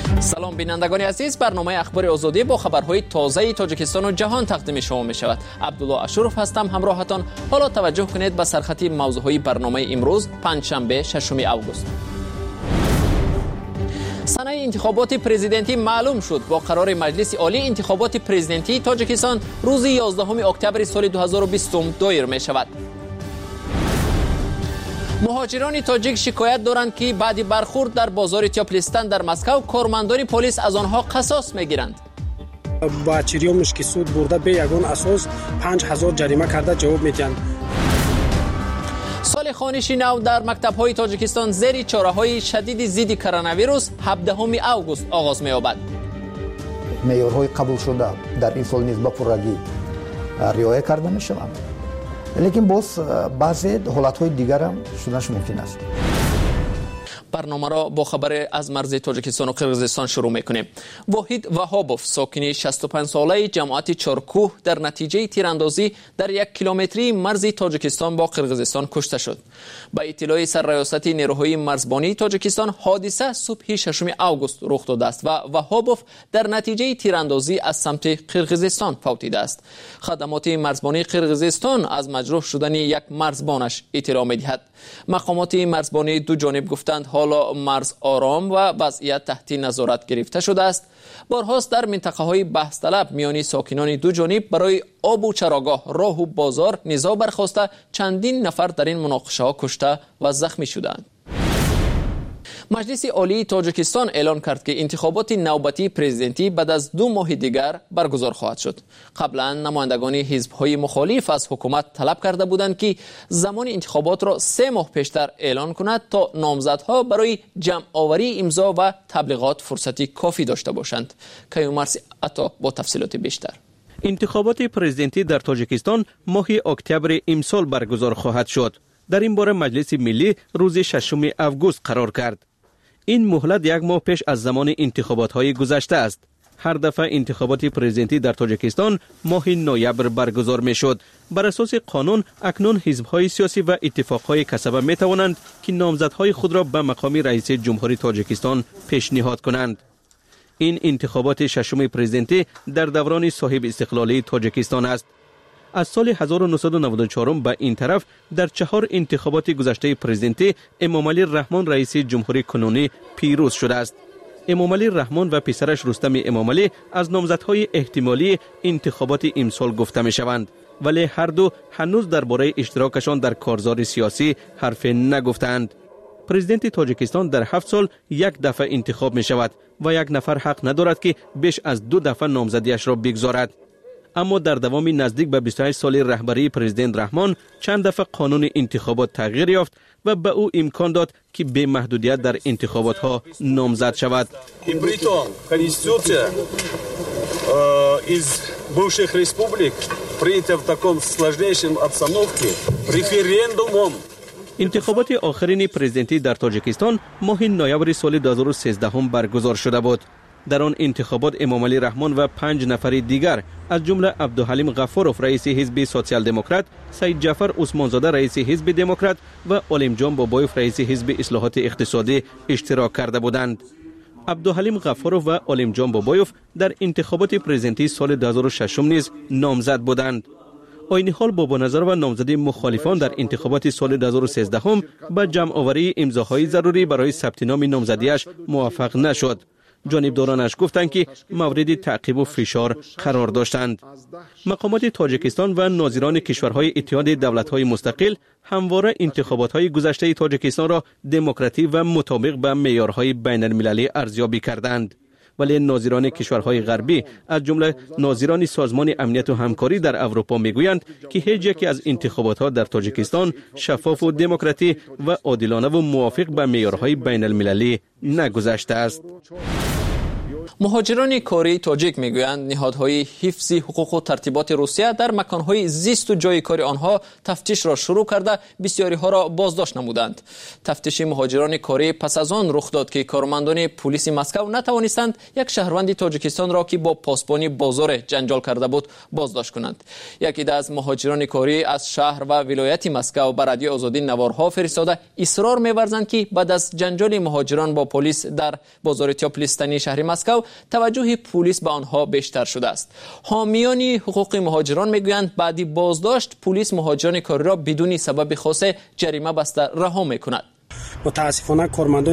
سلام بینندگان عزیز، برنامه اخبار آزادی با خبرهای تازه تاجیکستان و جهان تقدیم شما می شود. عبدالله اشرف هستم همراهتان. حالا توجه کنید به سرخطی موضوعهای برنامه امروز پنجشنبه 6 آگوست. سنه انتخابات پرزیدنتی معلوم شد. با قرار مجلس عالی انتخابات پرزیدنتی تاجیکستان روز 11 اکتبر سال 2020 دایر می شود. مهاجران تاجیک شکایت دارند که بعد برخورد در بازار تیاپلستان در مسکو کارمندان پلیس از آنها قصاص میگیرند. با چریومش که سود برده به یگان اساس 5000 جریمه کرده جواب میدن. سال خوانشی نو در مکتب‌های تاجیکستان زیر چاره‌های شدید ضد کرونا ویروس 17 آگوست آغاز می‌یابد. معیارهای قبول شده در این سال نیز به پررگی رعایت کرده می‌شوند. لیکن باز بعضی حالت‌های دیگر هم شدنش ممکن است. برنامه را با خبر از مرز تاجیکستان و قرقیزستان شروع می‌کنیم. واحد وهابوف ساکن 65 ساله جماعت چارکوه در نتیجه تیراندازی در 1 کیلومتری مرز تاجیکستان با قرقیزستان کشته شد. با اطلاع سرریاست نیروهای مرزبانی تاجیکستان حادثه صبح 6 آگوست رخ داده است و وهابوف در نتیجه تیراندازی از سمت قرقیزستان فوتیده است. خدمات مرزبانی قرقیزستان از مجروح شدن یک مرزبانش اطلاع می‌دهد. مقامات مرزبانی دو جانب گفتند حالا مرز آرام و وضعیت تحت نظارت گرفته شده است. بارهاست در منطقه‌های بحث طلب میان ساکنان دو جانب برای آب و چراگاه، راه و بازار نزاع برخاسته چندین نفر در این مناقشه‌ها کشته و زخمی شدند. مجلس عالی تاجیکستان اعلان کرد که انتخابات نوبتی پرزیدنتی بعد از 2 ماه دیگر برگزار خواهد شد. قبلا نمایندگان حزب‌های مخالف از حکومت طلب کرده بودند که زمان انتخابات را 3 ماه پیشتر اعلان کند تا نامزدها برای جمع آوری امضا و تبلیغات فرصتی کافی داشته باشند. کیومرث عطا با تفصیلات بیشتر. انتخابات پرزیدنتی در تاجیکستان ماه اکتبر امسال برگزار خواهد شد. در این باره مجلس ملی روز 6 آگوست قرار کرد. این مهلت 1 ماه پیش از زمان انتخابات‌های گذشته است. هر دفعه انتخابات پرزیدنتی در تاجیکستان ماه نوامبر برگزار می‌شد. بر اساس قانون اکنون حزب‌های سیاسی و اتفاق‌های کسبه می‌توانند که نامزدهای خود را به مقام رئیس جمهوری تاجیکستان پیشنهاد کنند. این انتخابات 6 پرزیدنتی در دوران صاحب استقلالی تاجیکستان است. از سال 1994 به این طرف در 4 انتخابات گذشته پرزیدنتی امامعلی رحمان رئیس جمهوری کنونی پیروز شده است. امامعلی رحمان و پسرش رستم امامعلی از نامزدهای احتمالی انتخابات امسال گفته می شوند، ولی هر دو هنوز درباره اشتراکشان در کارزار سیاسی حرف نگفتند. پرزیدنت تاجیکستان در 7 سال 1 دفعه انتخاب می شود و 1 نفر حق ندارد که بیش از 2 دفعه نامزدیش را بگذارد. اما در دوام نزدیک به 28 سال رهبری پرزیدنت رحمان چند دفعه قانون انتخابات تغییر یافت و به او امکان داد که به محدودیت در انتخابات ها نامزد شود. Притом конституция из бывших республик принята в таком сложнейшем обстановке референдумом. انتخابات آخرین پرزیدنتی در تاجیکستان ماه نوامبر سال 2013 برگزار شده بود. در آن انتخابات امامعلی رحمان و 5 نفر دیگر از جمله عبدالحلیم غفاروف رئیس حزب سوسیال دموکرات، سید جعفر عثمانزاده رئیس حزب دموکرات و علیم جان بابایوف رئیس حزب اصلاحات اقتصادی اشتراک کرده بودند. عبدالحلیم غفاروف و علیم جان بابایوف در انتخابات پرزیدنتی سال 2006 نیز نامزد بودند. عین حال بابا نظر و نامزدی مخالفان در انتخابات سال 2013 به جمع آوری امضاهای ضروری برای ثبت نام نامزدیش موفق نشد. جانبدارانش گفتند که مورد تعقیب و فشار قرار داشتند. مقامات تاجیکستان و ناظران کشورهای اتحاد دولت‌های مستقل همواره انتخابات‌های گذشته تاجیکستان را دموکراتیک و مطابق به معیارهای بین‌المللی ارزیابی کردند. ولی ناظران کشورهای غربی از جمله ناظران سازمان امنیت و همکاری در اروپا میگویند که هیچ یکی از انتخابات‌ها در تاجیکستان شفاف و دموکراتیک و عادلانه و موافق به معیارهای بین‌المللی نگذشته است. مهاجران کاری تاجیک میگویند نهادهای حفظ حقوق و ترتیبات روسیه در مکانهای زیست و جای کار آنها تفتیش را شروع کرده بسیاری ها را بازداشت نمودند. تفتیش مهاجران کاری پس از آن رخ داد که کارمندان پلیس مسکو نتوانستند یک شهروند تاجیکستان را که با پاسبانی بازار جنجال کرده بود بازداشت کنند. یکی از مهاجران کاری از شهر و ولایت مسکو بر رادیو آزادی نوارها فرستاده اصرار می‌ورزند که بعد از جنجال مهاجران با پلیس در بازار تیاپلیستانی شهر مسکو توجه پلیس به آنها بیشتر شده است. حامیان حقوق مهاجران میگویند بعد بازداشت پلیس مهاجران کاری را بدون سبب خاص جریمه بسته رها میکند. متاسفانه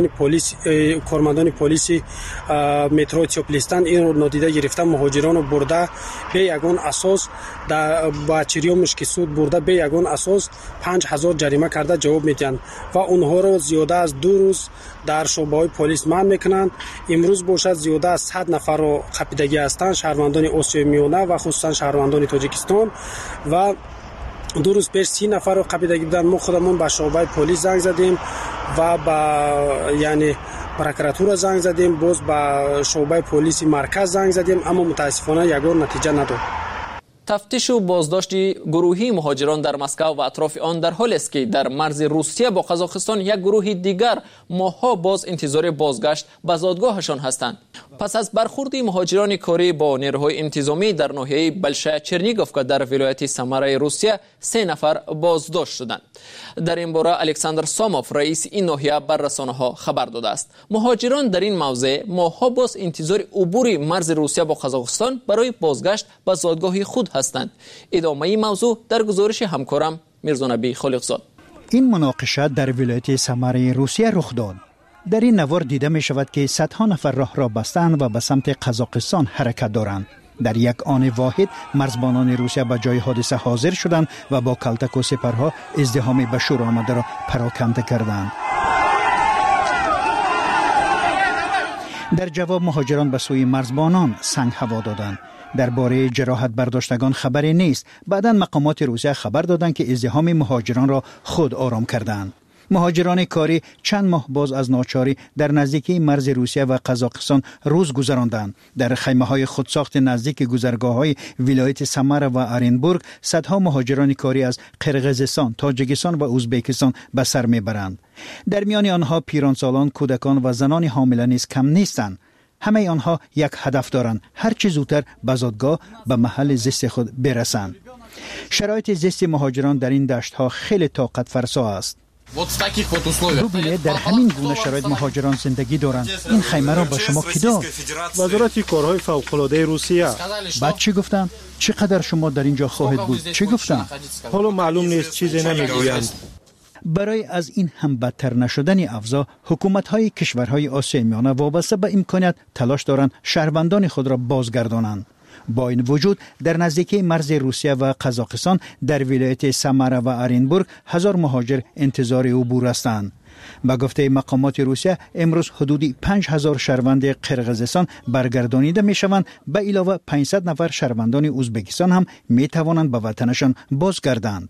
کارمندان پلیس مترو تیاپلیستان این رو نادیده گرفته مهاجران رو برده به یگان اساس با چریومش که سود برده به یگان اساس 5000 جریمه کرده جواب میدن و اونها رو زیاده از 2 روز در شعبه‌های پلیس منع میکنند. امروز باشد زیاده از 100 نفر رو خپیدگی هستند، شهروندان آسیای میانه و خصوصا شهروندان تاجیکستان و 2 روز پیش 30 نفر رو قبیدگی بودن. ما خودمون به شعبه پلیس زنگ زدیم و به پروکراتور زنگ زدیم، باز به شعبه پلیس مرکز زنگ زدیم، اما متاسفانه یگان نتیجه نداد. تفتیش و بازداشت گروهی مهاجران در مسکو و اطراف آن در حالی است که در مرز روسیه با قزاقستان یک گروه دیگر ماه‌ها باز انتظار بازگشت به زادگاهشان هستند. پس از برخورد مهاجران کاری با نیروهای انتظامی در ناحیه بلشای چرنیگوف که در ولایت سمرای روسیه 3 نفر بازداشت شدند. در این باره الکساندر ساموف رئیس این ناحیه بر رسانه‌ها خبر داده است. مهاجران در این موضع ماه‌ها باز انتظار عبور مرز روسیه با قزاقستان برای بازگشت به زادگاه خود هستند. ادامه این موضوع در گزارش همکارم میرزا نبی خالقزاد. این مناقشه در ولایت سمرای روسیه رخ داد. در این نوار دیده می شود که صدها نفر راه را بستند و به سمت قزاقستان حرکت دارند. در یک آن واحد مرزبانان روسیه به جای حادثه حاضر شدند و با کلتک و سپرها ازدحام به شور آمده را پراکنده کردند. در جواب مهاجران به سوی مرزبانان سنگ هوا دادند. درباره جراحت برداشتگان خبری نیست. بعداً مقامات روسیه خبر دادند که ازدحام مهاجران را خود آرام کردند. مهاجران کاری چند ماه باز از ناچاری در نزدیکی مرز روسیه و قزاقستان روز گذراندند. در خیمه‌های خودساخت نزدیک گذرگاه‌های ولایت سمر و ارینبورگ صدها مهاجران کاری از قرقیزستان، تاجیکستان و ازبکستان به سر میبرند. در میان آنها پیرانسالان، کودکان و زنان حامله نیز کم نیستند. همه آنها یک هدف دارند: هر چه زودتر به زادگاه به محل زیست خود برسند. شرایط زیست مهاجران در این دشت‌ها خیلی طاقت فرسا است. ببینید در همین گونه شرایط مهاجران زندگی دارند. این خیمه را به شما کی داد؟ وزارت کارهای فوق‌العاده روسیه. بعد چی گفتن؟ چقدر شما در اینجا خواهید بود؟ چی گفتن؟ حالا معلوم نیست، چیزی نمیگویند. برای از این هم بدتر نشدن اوضاع، حکومت‌های کشورهای آسیای میانه وابسته به امکانیت تلاش دارند شهروندان خود را بازگردانند. با این وجود در نزدیکی مرز روسیه و قزاقستان در ولایت سمره و ارینبورگ 1000 مهاجر انتظار عبور هستند. به گفته مقامات روسیه امروز حدودی 5000 شهروند قرقیزستان برگردانیده می شوند. به علاوه 500 نفر شهروندان ازبکستان هم می توانند به وطنشان بازگردند.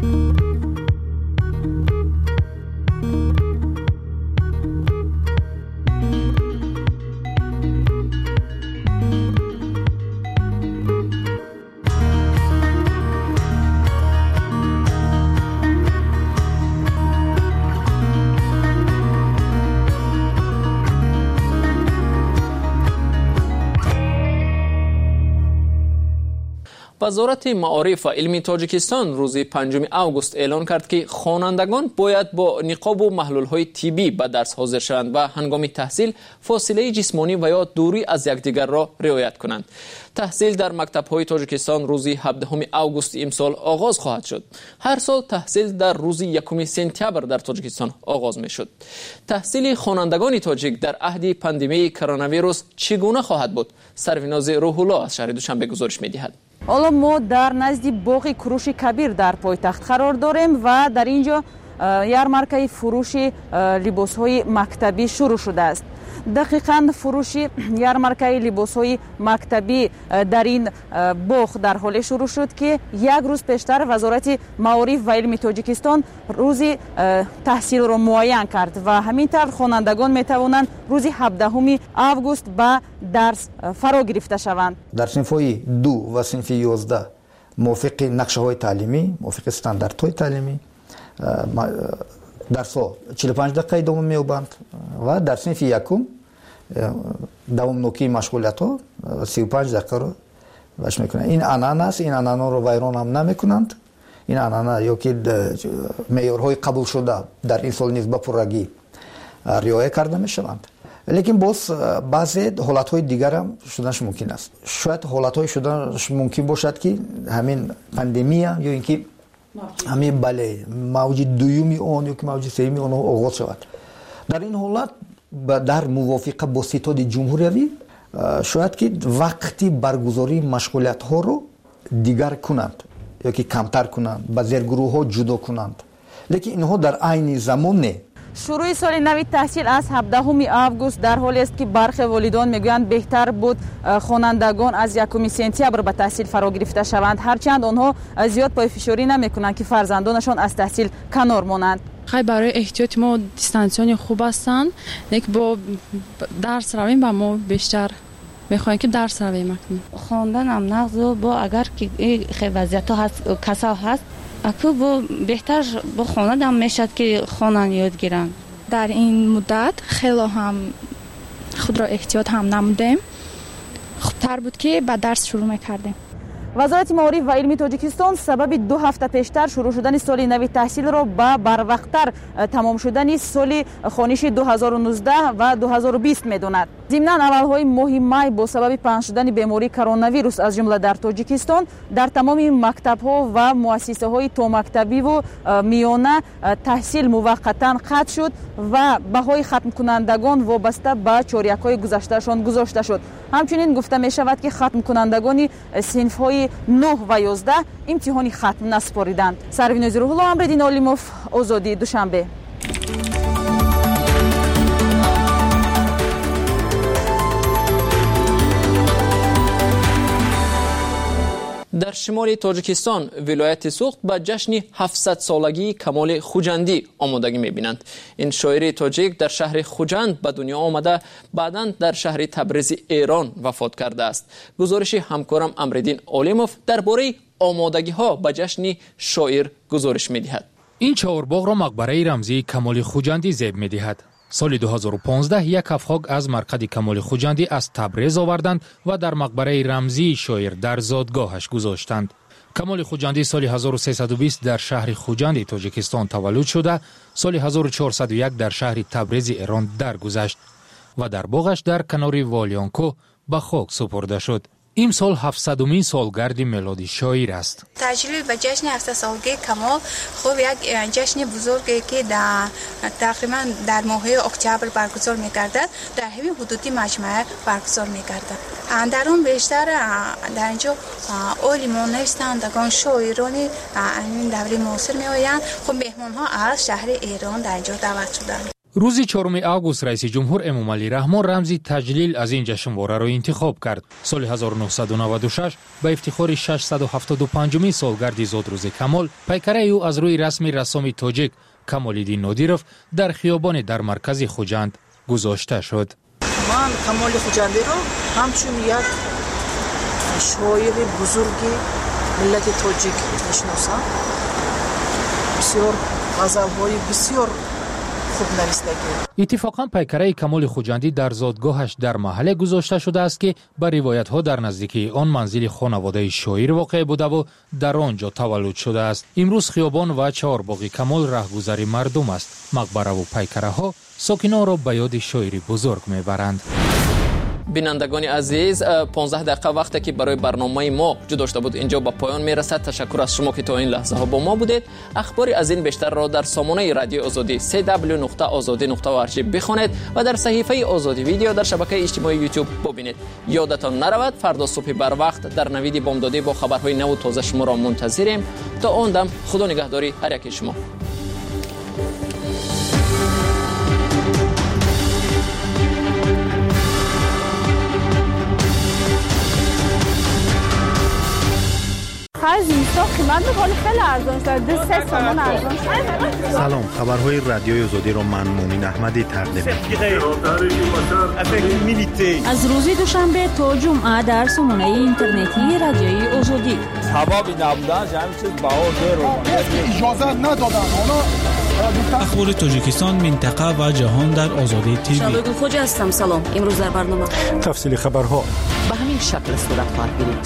وزارت معارف و علم تاجیکستان روز 5 آگوست اعلان کرد که خوانندگان باید با نقاب و محلول‌های طبی به درس حاضر شوند و هنگام تحصیل فاصله جسمانی و یا دوری از یکدیگر را رعایت کنند. تحصیل در مکتب‌های تاجیکستان روز 17 آگوست امسال آغاز خواهد شد. هر سال تحصیل در روز 1 سپتامبر در تاجیکستان آغاز می‌شد. تحصیل خوانندگان تاجیک در عهد پاندمی کرونا ویروس چگونه خواهد بود؟ سروناز روح الله از شهر دوشنبه گزارش می‌دهد. حالا ما در نزد باغ کروش کبیر در پایتخت قرار داریم و در اینجا یارمارکه فروش لباس‌های مکتبی شروع شده است. دقیقاً فروش یارمارکه لباس‌های مکتبی در این باغ در حال شروع شد که یک روز پیشتر وزارت معارف و علم تاجیکستان روز تحصیل را معین کرد و همینطور خوانندگان میتوانند روز 17 آگوست به درس فرا گرفته شوند. در صنف‌های 2 و صنف 11 موافق نقشه‌های تعلیمی، موافق استانداردهای تعلیمی درس‌ها 45 دقیقه دوام می‌یابند و در صنف یکم دوام نوکی مشغولیت‌ها 35 دقیقه رو باش میکنند. این عنعنه است، این عنعنه رو ویران هم نمیکنند. این عنعنه یا که معیارهای قبول شده در این سال نیز به پررگی رعایت کرده میشوند. لیکن باز بعضی حالت‌های دیگر هم شدنش ممکن است. شاید حالت‌های شدنش ممکن باشد که همین پاندمی یا اینکه همین بله موج دومی اون یا که موج سومی اون آغاز شود. در این حالت در موافقه با ستاد جمهوری شاید که وقتی برگزاری مشغولیت‌ها رو دیگر کنند یا که کمتر کنند، به زیر گروه‌ها جدا کنند. لیکن اینها در عین زمان نه. شروع سال نو تحصیل از 17 آگوست در حالی است که برخی والدان میگویند بهتر بود خوانندگان از 1 سپتامبر به تحصیل فرا گرفته شوند، هرچند آنها زیاد پایفشاری نمیکنند که فرزندانشان از تحصیل کنار مانند. خیلی برای احتیاط ما دیستانسیون خوب هستند، لیکن با درس رویم با ما بیشتر میخوایم که درس رویم. خواندن هم نقض و با اگر که خیلی وضعیت هست کسا هست اکو با بهتر با خواندن میشد که خوانن یاد گیرن. در این مدت خیلی هم خود را احتیاط هم نمودیم، خوبتر بود که با درس شروع میکردیم. وزارت معارف و علم تاجیکستان سبب 2 هفته پیشتر شروع شدن سال نو تحصیل را به بروقتر تمام شدن سال خوانشی 2019 و 2020 میداند. ضمناً اولهای ماه می با سبب پنهان شدن بیماری کرونا ویروس از جمله در تاجیکستان در تمام مکتب‌ها و مؤسسه‌های تا مکتبی و میانه تحصیل موقتا قطع شد و بهای ختم کنندگان وابسته به چاریک‌های گذشتهشان گذاشته شد. همچنین گفته می شود که ختم کنندگان صنف‌های 9 و 11 امتحانی ختم نسپاریدند. سرویناز روح الله امردین علیموف، آزادی دوشنبه. در شمال تاجیکستان ولایت سوخت به جشن 700 سالگی کمال خوجندی آمادگی می‌بینند. این شاعر تاجیک در شهر خوجند به دنیا آمده، بعداً در شهر تبریز ایران وفات کرده است. گزارش همکارم امردین علیموف درباره آمادگی‌ها به جشن شاعر گزارش می‌دهد. این چهارباغ را مقبره رمزی کمال خوجندی زیب می‌دهد. سال 2015 یک افغان از مرقد کمال خوجندی از تبریز آوردند و در مقبره رمزی شاعر در زادگاهش گذاشتند. کمال خوجندی سال 1320 در شهر خوجند تاجیکستان تولد شده، سال 1401 در شهر تبریز ایران درگذشت و در باغش در کنار والیانکو به خاک سپرده شد. این سال 700مین سالگرد میلادی شاعر است. تجلیل به جشن 700 سالگی کمال خوب یک جشن بزرگی که تقریبا در ماه اکتبر برگزار می‌گردد، در همین حدودی مجمع برگزار می‌گردد. در اون بیشتر در اینجا عالمان نویسندگان شاعرانی این دوره معاصر می‌آیند. خب مهمان‌ها از شهر ایران در اینجا دعوت شدند. روز 4 آگوست رئیس جمهور امامعلی رحمان رمزی تجلیل از این جشنواره را انتخاب کرد. سال 1996 به افتخار 675مین سالگرد زادروز کمال، پیکره او از روی رسم رسام تاجیک کمال‌الدین نادیروف در خیابان در مرکز خوجند گذاشته شد. من کمال خوجندی را همچون یک شاعر بزرگی ملت تاجیک میشناسم. بسیار غزل‌های بسیار اتفاقا پیکره کمال خوجندی در زادگاهش در محله گذاشته شده است که به روایت ها در نزدیکی آن منزل خانواده شاعر واقع بوده و در آنجا تولد شده است. امروز خیابان و چهارباغ کمال رهگذر مردم است. مقبره و پیکره ها ساکنان را به یاد شاعری بزرگ میبرند. بینندگان عزیز، 15 دقیقه وقتی که برای برنامه ما جو داشته بود اینجا به پایان میرسد. تشکر از شما که تا این لحظه ها با ما بودید. اخباری از این بیشتر را در سامانه رادیو آزادی www.azadi.org بخوانید و در صحیفه آزادی ویدیو در شبکه اجتماعی یوتیوب ببینید. یادتان نرود فردا صبح بر وقت در نوید بامدادی با خبرهای نو و تازه شما را منتظریم. تا آن دم خدا نگهداری هر یک شما. قرض اینستا قیمت میکنه خیلی ارزان شده 3 تومان ارزان شده. سلام، خبرهای رادیوی آزادی رو من مومین احمدی تقدیم از روز دوشنبه تا جمعه در سامانه اینترنتی رادیوی آزادی. حبابی نبودن جمعی چیز بهار اجازه ندادن. اخبار تاجیکستان، منطقه و جهان در آزادی تیوی. شبگل خوجا هستم. سلام. امروز در برنامه تفصیل خبرها به همین شکل صورت خواهد گرفت.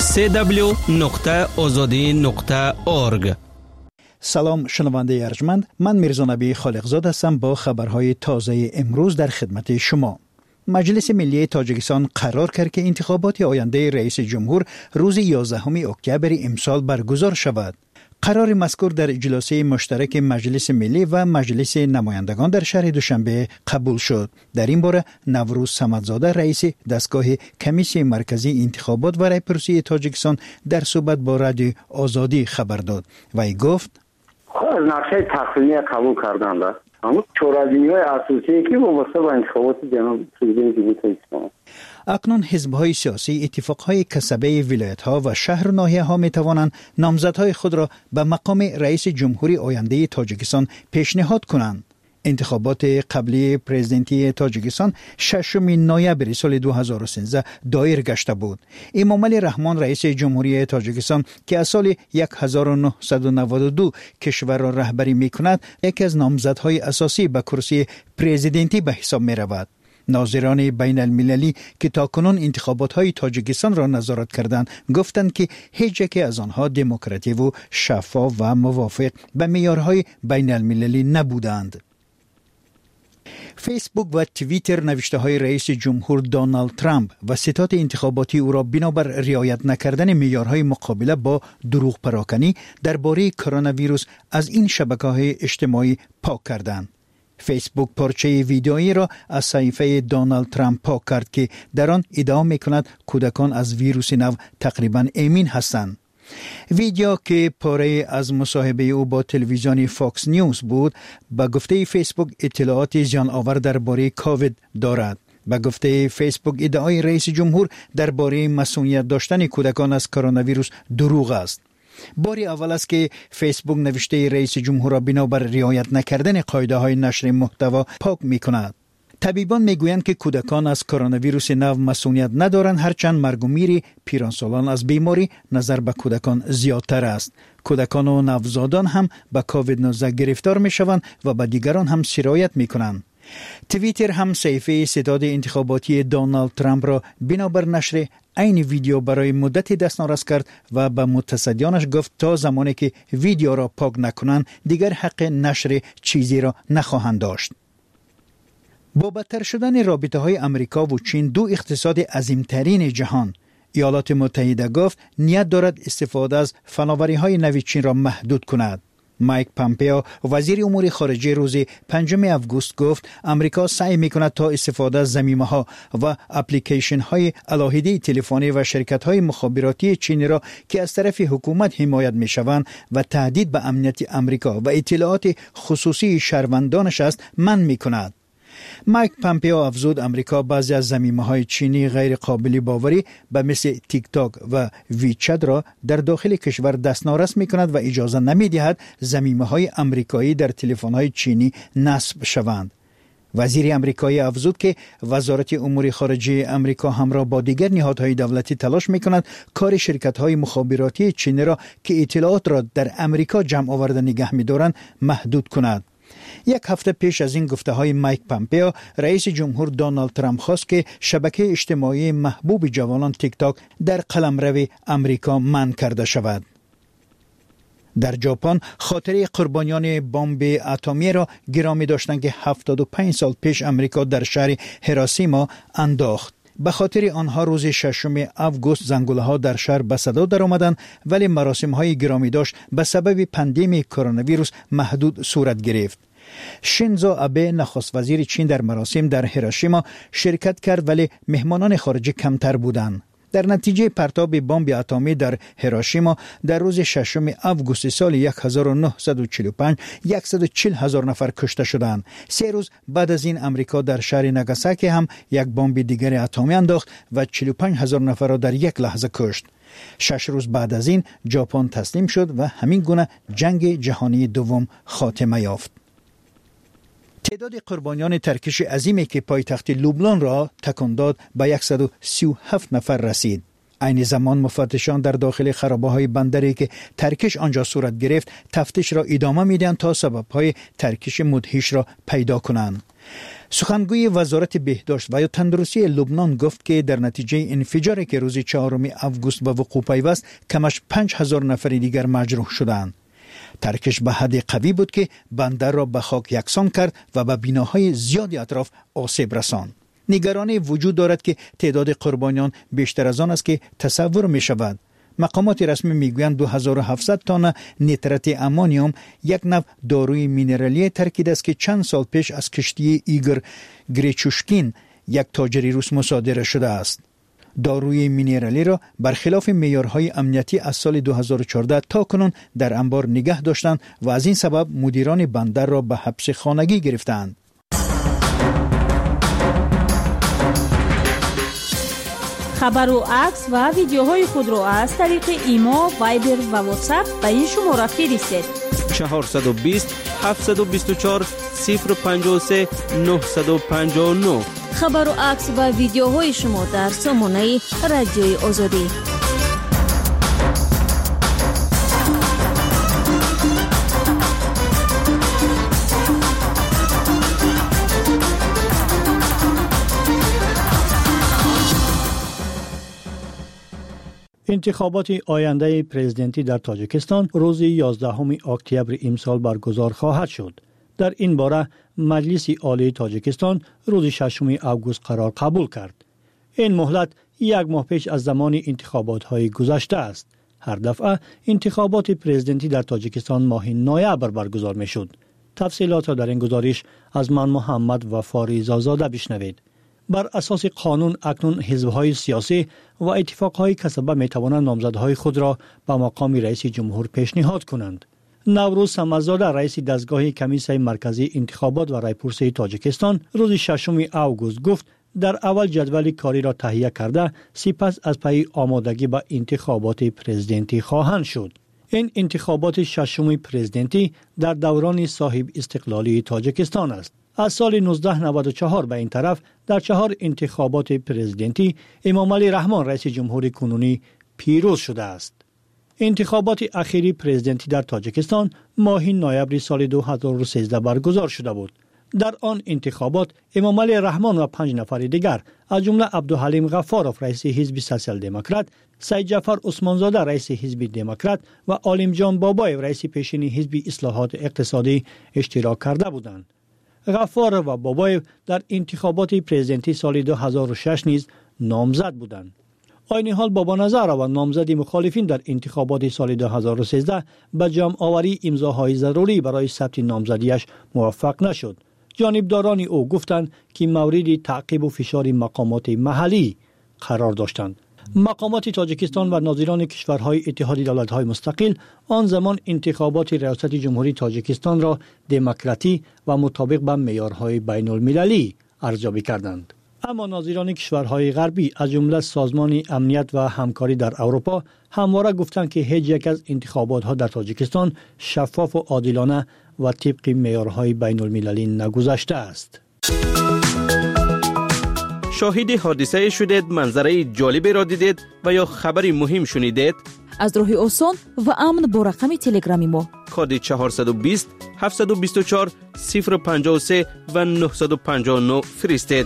www.azadi.org. سلام شنونده ارجمند، من میرزا نبی خالقزاد هستم با خبرهای تازه امروز در خدمت شما. مجلس ملی تاجیکستان قرار کرد که انتخابات آینده رئیس جمهور روز 11 اکتبر امسال برگزار شود. قرار مذکور در اجلاس مشترک مجلس ملی و مجلس نمایندگان در شهر دوشنبه قبول شد. در این باره نوروز صمدزاده رئیس دستگاه کمیسیون مرکزی انتخابات و رایپرسی تاجیکستان در صحبت با رادیو آزادی خبر داد و ای گفت از نقشه تقسیمی قبول کردند، اما چهاررکنی‌های اساسی که وابسته به انتخابات جناب پرزیدنت جمهوری تاجیکستان. اکنون حزب‌های سیاسی، اتفاق‌های کسبه ولایت‌ها و شهر و ناحیه‌ها می‌توانند نامزدهای خود را به مقام رئیس جمهوری آینده تاجیکستان پیشنهاد کنند. انتخابات قبلی پرزیدنتی تاجیکستان 6 نوامبر سال 2013 دایر گشته بود. امامعلی رحمان رئیس جمهوری تاجیکستان که از سال 1992 کشور را رهبری می‌کند، یکی از نامزدهای اساسی به کرسی پرزیدنتی به حساب می‌رود. ناظران بین المللی که تاکنون انتخابات‌های تاجیکستان را نظارت کردند گفتند که هیچ یک از آنها دموکراتیک و شفاف و موافق به معیارهای بین المللی نبودند. فیسبوک و توییتر نوشته‌های رئیس جمهور دونالد ترامپ و ستاد انتخاباتی او را بنابر رعایت نکردن معیارهای مقابله با دروغ پراکنی درباره کرونا ویروس از این شبکه‌های اجتماعی پاک کردند. فیسبوک پارچه ویدئویی را از صحیفه دونالد ترامپ پاک کرد که در آن ادعا می‌کند کودکان از ویروس نو تقریباً امین هستند. ویدیو که پاره از مصاحبه او با تلویزیون فاکس نیوز بود، به گفته فیسبوک اطلاعات زیان آور درباره کووید دارد. به گفته فیسبوک ادعای رئیس جمهور درباره مسئولیت داشتن کودکان از کرونا ویروس دروغ است. باری اول است که فیسبوک نوشته رئیس جمهور را بنابر رعایت نکردن قاعده‌های نشر محتوا پاک می‌کند. طبیبان میگویند که کودکان از کرونا ویروس نو مسئولیت ندارند، هرچند مرگ و میر پیرانسالان از بیماری نظر به کودکان زیادتر است. کودکان و نوزادان هم به کووید 19 گرفتار میشوند و به دیگران هم سرایت میکنند. توییتر هم صحیفه ستاد انتخاباتی دونالد ترامپ را بنابر نشر این ویدیو برای مدتی دستنویس کرد و به متصدیانش گفت تا زمانی که ویدیو را پاک نکنند دیگر حق نشر چیزی را نخواهند داشت. با بدتر شدن رابطه‌های امریکا و چین، دو اقتصاد عظیمترین جهان، ایالات متحده گفت نیت دارد استفاده از فناوری‌های نو چین را محدود کند. مایک پامپئو وزیر امور خارجه روز 5 آگوست گفت امریکا سعی می‌کند تا استفاده از ضمیمه‌ها و اپلیکیشن‌های علاهده تلفنی و شرکت‌های مخابراتی چینی را که از طرف حکومت حمایت می‌شوند و تهدید به امنیت امریکا و اطلاعات خصوصی شهروندانش است منع می‌کند. مایک پامپئو افزود امریکا بعضی از ضمیمه‌های چینی غیر قابل باوری به مثل تیک تاک و ویچت را در داخل کشور دستنویس می‌کند و اجازه نمی‌دهد ضمیمه‌های آمریکایی در تلفن‌های چینی نصب شوند. وزیر آمریکایی افزود که وزارت امور خارجه آمریکا همراه با دیگر نهادهای دولتی تلاش می‌کند کار شرکت‌های مخابراتی چینی را که اطلاعات را در آمریکا جمع آورده نگه می‌دارند محدود کند. یک هفته پیش از این گفته‌های مایک پامپئو، رئیس جمهور دونالد ترامپ خواست که شبکه اجتماعی محبوب جوانان تیک تاک در قلمرو امریکا منع کرده شود. در ژاپن خاطره قربانیان بمب اتمی را گرامی داشتند که 75 سال پیش امریکا در شهر هیروشیما انداخت. به خاطر آنها روز 6 آگوست زنگوله‌ها در شهر به صدا در آمدند، ولی مراسم‌های گرامی داشت به سبب پاندمی کرونا ویروس محدود صورت گرفت. شینزو آبه نخست وزیر چین در مراسم در هیروشیما شرکت کرد، ولی مهمانان خارجی کمتر بودند. در نتیجه پرتاب بمب اتمی در هیروشیما در روز 6 آگوست سال 1945 140,000 نفر کشته شدند. 3 روز بعد از این امریکا در شهر ناگاساکی هم یک بمب دیگر اتمی انداخت و 45,000 نفر را در یک لحظه کشت. 6 روز بعد از این ژاپن تسلیم شد و همین گونه جنگ جهانی دوم خاتمه یافت. تعداد قربانیان ترکش عظیمی که پایتخت لوبنان را تکان داد به 137 نفر رسید. عین زمان مفتشان در داخل خرابه‌های بندری که ترکش آنجا صورت گرفت تفتیش را ادامه میدن تا سبب‌های ترکش مدهش را پیدا کنند. سخنگوی وزارت بهداشت و تندرستی لبنان گفت که در نتیجه انفجاری که روز 4 آگوست به وقوع پیوست کمش 5,000 نفر دیگر مجروح شدند. ترکش به حد قوی بود که بندر را به خاک یکسان کرد و به بناهای زیادی اطراف آسیب رساند. نگرانی وجود دارد که تعداد قربانیان بیشتر از آن است که تصور می شود. مقامات رسمی میگویند 2700 تن نیترات امونیوم، یک نوع داروی مینرالی ترکیده است که چند سال پیش از کشتی ایگور گریچوشکین یک تاجر روس مصادره شده است. داروی مینرالی را برخلاف معیارهای امنیتی از سال 2014 تاکنون در انبار نگه داشتند و از این سبب مدیران بندر را به حبس خانگی گرفتند. خبر و عکس و ویدیوهای خود را از طریق ایما، وایبر و واتساپ به این شماره فرستید. 420 724 053 959. خبر و عکس و ویدیوهای شما در سامانه رادیوی آزادی. انتخابات آینده پرزیدنتی در تاجیکستان روز 11 اکتبر امسال برگزار خواهد شد. در این باره مجلس عالی تاجیکستان روز 6 آگوست قرار قبول کرد. این مهلت یک ماه پیش از زمان انتخابات گذشته است. هر دفعه انتخابات پرزیدنتی در تاجیکستان ماه نوامبر برگزار می شد. تفصیلات را در این گزارش از من محمد وفاری زازاده بشنوید. بر اساس قانون اکنون حزب‌های سیاسی و اتفاق‌های کسبه می‌توانند نامزدهای خود را به مقام رئیس جمهور پیشنهاد کنند. نوروز سمزاده رئیس دستگاه کمیسیون مرکزی انتخابات و رایپرسی تاجیکستان روز 6 آگوست گفت در اول جدول کاری را تهیه کرده سپس از پی آمادگی به انتخابات پرزیدنتی خواهند شد. این انتخابات 6 پرزیدنتی در دوران صاحب استقلالی تاجیکستان است. از سال 1994 به این طرف در 4 انتخابات پرزیدنتی امامعلی رحمان رئیس جمهور کنونی پیروز شده است. انتخابات اخیری پرزیدنتی در تاجیکستان ماه نوامبر سال 2013 برگزار شده بود. در آن انتخابات امامعلی رحمان و 5 نفر دیگر از جمله عبدالحلیم غفارов رئیس حزب سوسیال دموکرات، سید جعفر عثمانزاده رئیس حزب دموکرات و عالم جان بابایف رئیس پیشین حزب اصلاحات اقتصادی اشتراک کرده بودند. غفارov و بابایف در انتخابات پرزیدنتی سال 2006 نیز نامزد بودند. عین حال بابا نظر و نامزد مخالفین در انتخابات سال 2013 به جمع آوری امضاهای ضروری برای ثبت نامزدیش موفق نشد. جانبداران او گفتند که مورد تعقیب و فشار مقامات محلی قرار داشتند. مقامات تاجیکستان و ناظران کشورهای اتحاد دولت‌های مستقل آن زمان انتخابات ریاست جمهوری تاجیکستان را دموکراتی و مطابق با معیارهای بین المللی ارزیابی کردند. اما ناظران کشورهای غربی از جمله سازمان امنیت و همکاری در اروپا همواره گفتند که هیچ یک از انتخابات‌ها در تاجیکستان شفاف و عادلانه و طبق معیارهای بین المللی نگذشته است. شاهد حادثه شدید، منظره جالبی را دیدید و یا خبری مهم شنیدید؟ از راه آسان و امن با رقم تلگرامی ما کد 420 724 053 و 959 فرستید.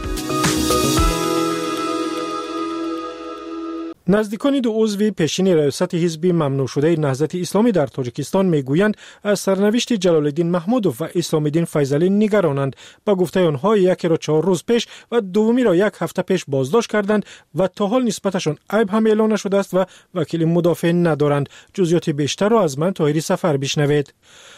نزدیکان 2 عضو پیشین ریاست حزب ممنوع شده نهضت اسلامی در تاجیکستان میگویند از سرنوشت جلال الدین محمودوف و اسلام الدین فیضلی نگرانند. با گفته آنها یکی را 4 روز پیش و دومی را 1 هفته پیش بازداشت کردند و تا حال نسبتشان عیب هم اعلان نشده است و وکیل مدافع ندارند. جزئیات بیشتر را از من طاهری سفر بشنوید.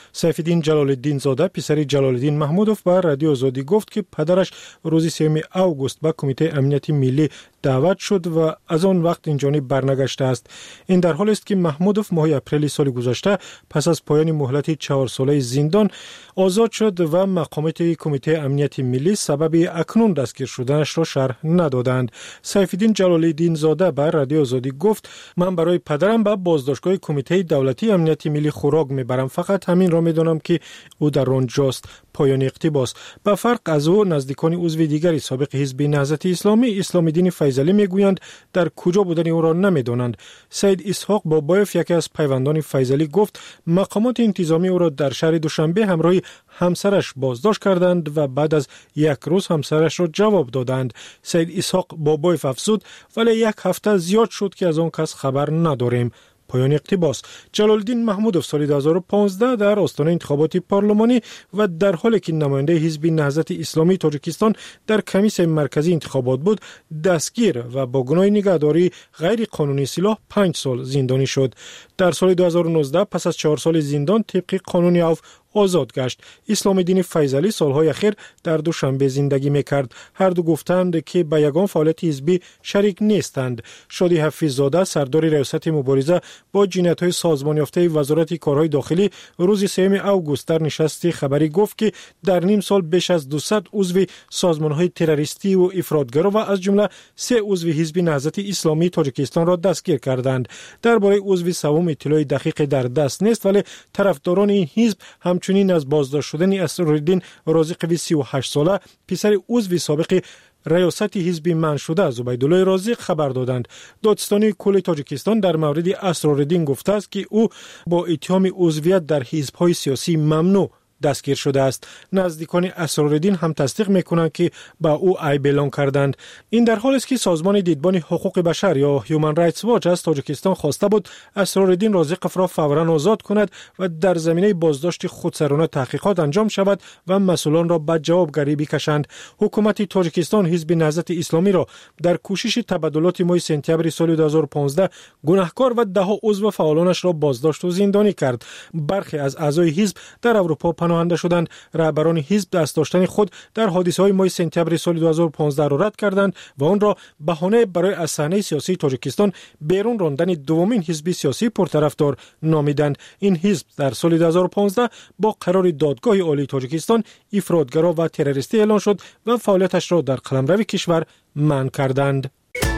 سیفالدین جلال‌الدین زاده پسر جلال‌الدین محمودوف به رادیو آزادی گفت که پدرش روز 3 اوگوست به کمیته امنیت ملی دعوت شد و از آن وقت این جانب برنگشته است. این در حالی است که محمودوف ماه اپریل سال گذشته پس از پایان مهلت 4 ساله زندان آزاد شد و مقامات کمیته امنیت ملی سبب اکنون دستگیر شدنش را شرح ندادند. سیفالدین جلال‌الدین زاده به رادیو آزادی گفت من برای پدرم به بازداشتگاه کمیته دولتی امنیت ملی خوراک میبرم، فقط همین را میدانم که او در آنجاست. پایان اقتباس. به فرق از او نزدیکان عضو دیگری سابق حزب نهضت اسلامی اسلام‌الدین فیضلی میگویند در کجا بودن او را نمیدانند. سید اسحاق بابایف یکی از پیوندان فیضلی گفت مقامات انتظامی او را در شهر دوشنبه همراه همسرش بازداشت کردند و بعد از یک روز همسرش را جواب دادند. سید اسحاق بابایف افزود ولی یک هفته زیاد شد که از آن کس خبر نداریم. پایان اقتباس. جلال‌الدین محمودوف سال 2015 در آستانه انتخابات پارلمانی و در حالی که نماینده حزب نهضت اسلامی تاجیکستان در کمیسیون مرکزی انتخابات بود دستگیر و با گناه نگهداری غیر قانونی سلاح 5 سال زندانی شد. در سال 2019 پس از 4 سال زندان طبق قانون عفو آزاد گشت. اسلام‌الدین فیضلی سالهای اخیر در دوشنبه زندگی میکرد. هر دو گفتند که به یگان فعالیت حزبی شریک نیستند. شادی حفیظ‌زاده سردار ریاست مبارزه با جنایت‌های سازمان یافته وزارت کارهای داخلی روز 3 اوگوست در نشست خبری گفت که در نیم سال بیش از 200 عضو سازمان‌های تروریستی و افراطگرا و از جمله 3 عضو حزب نهضت اسلامی تاجیکستان را دستگیر کردند. درباره عضو سوم اطلاع دقیق در دست نیست ولی طرفداران این حزب همچنین از بازداشت شدن اسرارالدین رازقی 38 ساله پسر عضو سابق ریاست حزب منع شده زبیدالله رازق خبر دادند. دادستانی کل تاجیکستان در مورد اسرارالدین گفته است که او با اتهام عضویت در حزب‌های سیاسی ممنوع دستگیر شده است. نزدیکان اسرارالدین هم تصدیق میکنند که با او عیب اعلام کردند. این در حالی است که سازمان دیدبان حقوق بشر یا هیومن رایتس واچ از تاجیکستان خواسته بود اسرارالدین رازقف را فوراً آزاد کند و در زمینه بازداشت خودسرانه تحقیقات انجام شود و مسئولان را به جوابگری بکشند. حکومت تاجیکستان حزب نهضت اسلامی را در کوشش تبادلات ماه سپتامبر سال 2015 گناهکار و 10 عضو فعالانش را بازداشت و زندانی کرد. برخی از اعضای حزب در اروپا پناهنده شدند. رهبران حزب دست داشتن خود در حادثه‌های ماه سپتامبر سال 2015 را رد کردند و آن را بهانه برای از صحنه سیاسی تاجیکستان بیرون راندن دومین حزب سیاسی پرطرفدار نامیدند. این حزب در سال 2015 با قرار دادگاه عالی تاجیکستان افراطگرا و تروریستی اعلان شد و فعالیتش را در قلمرو کشور منع کردند.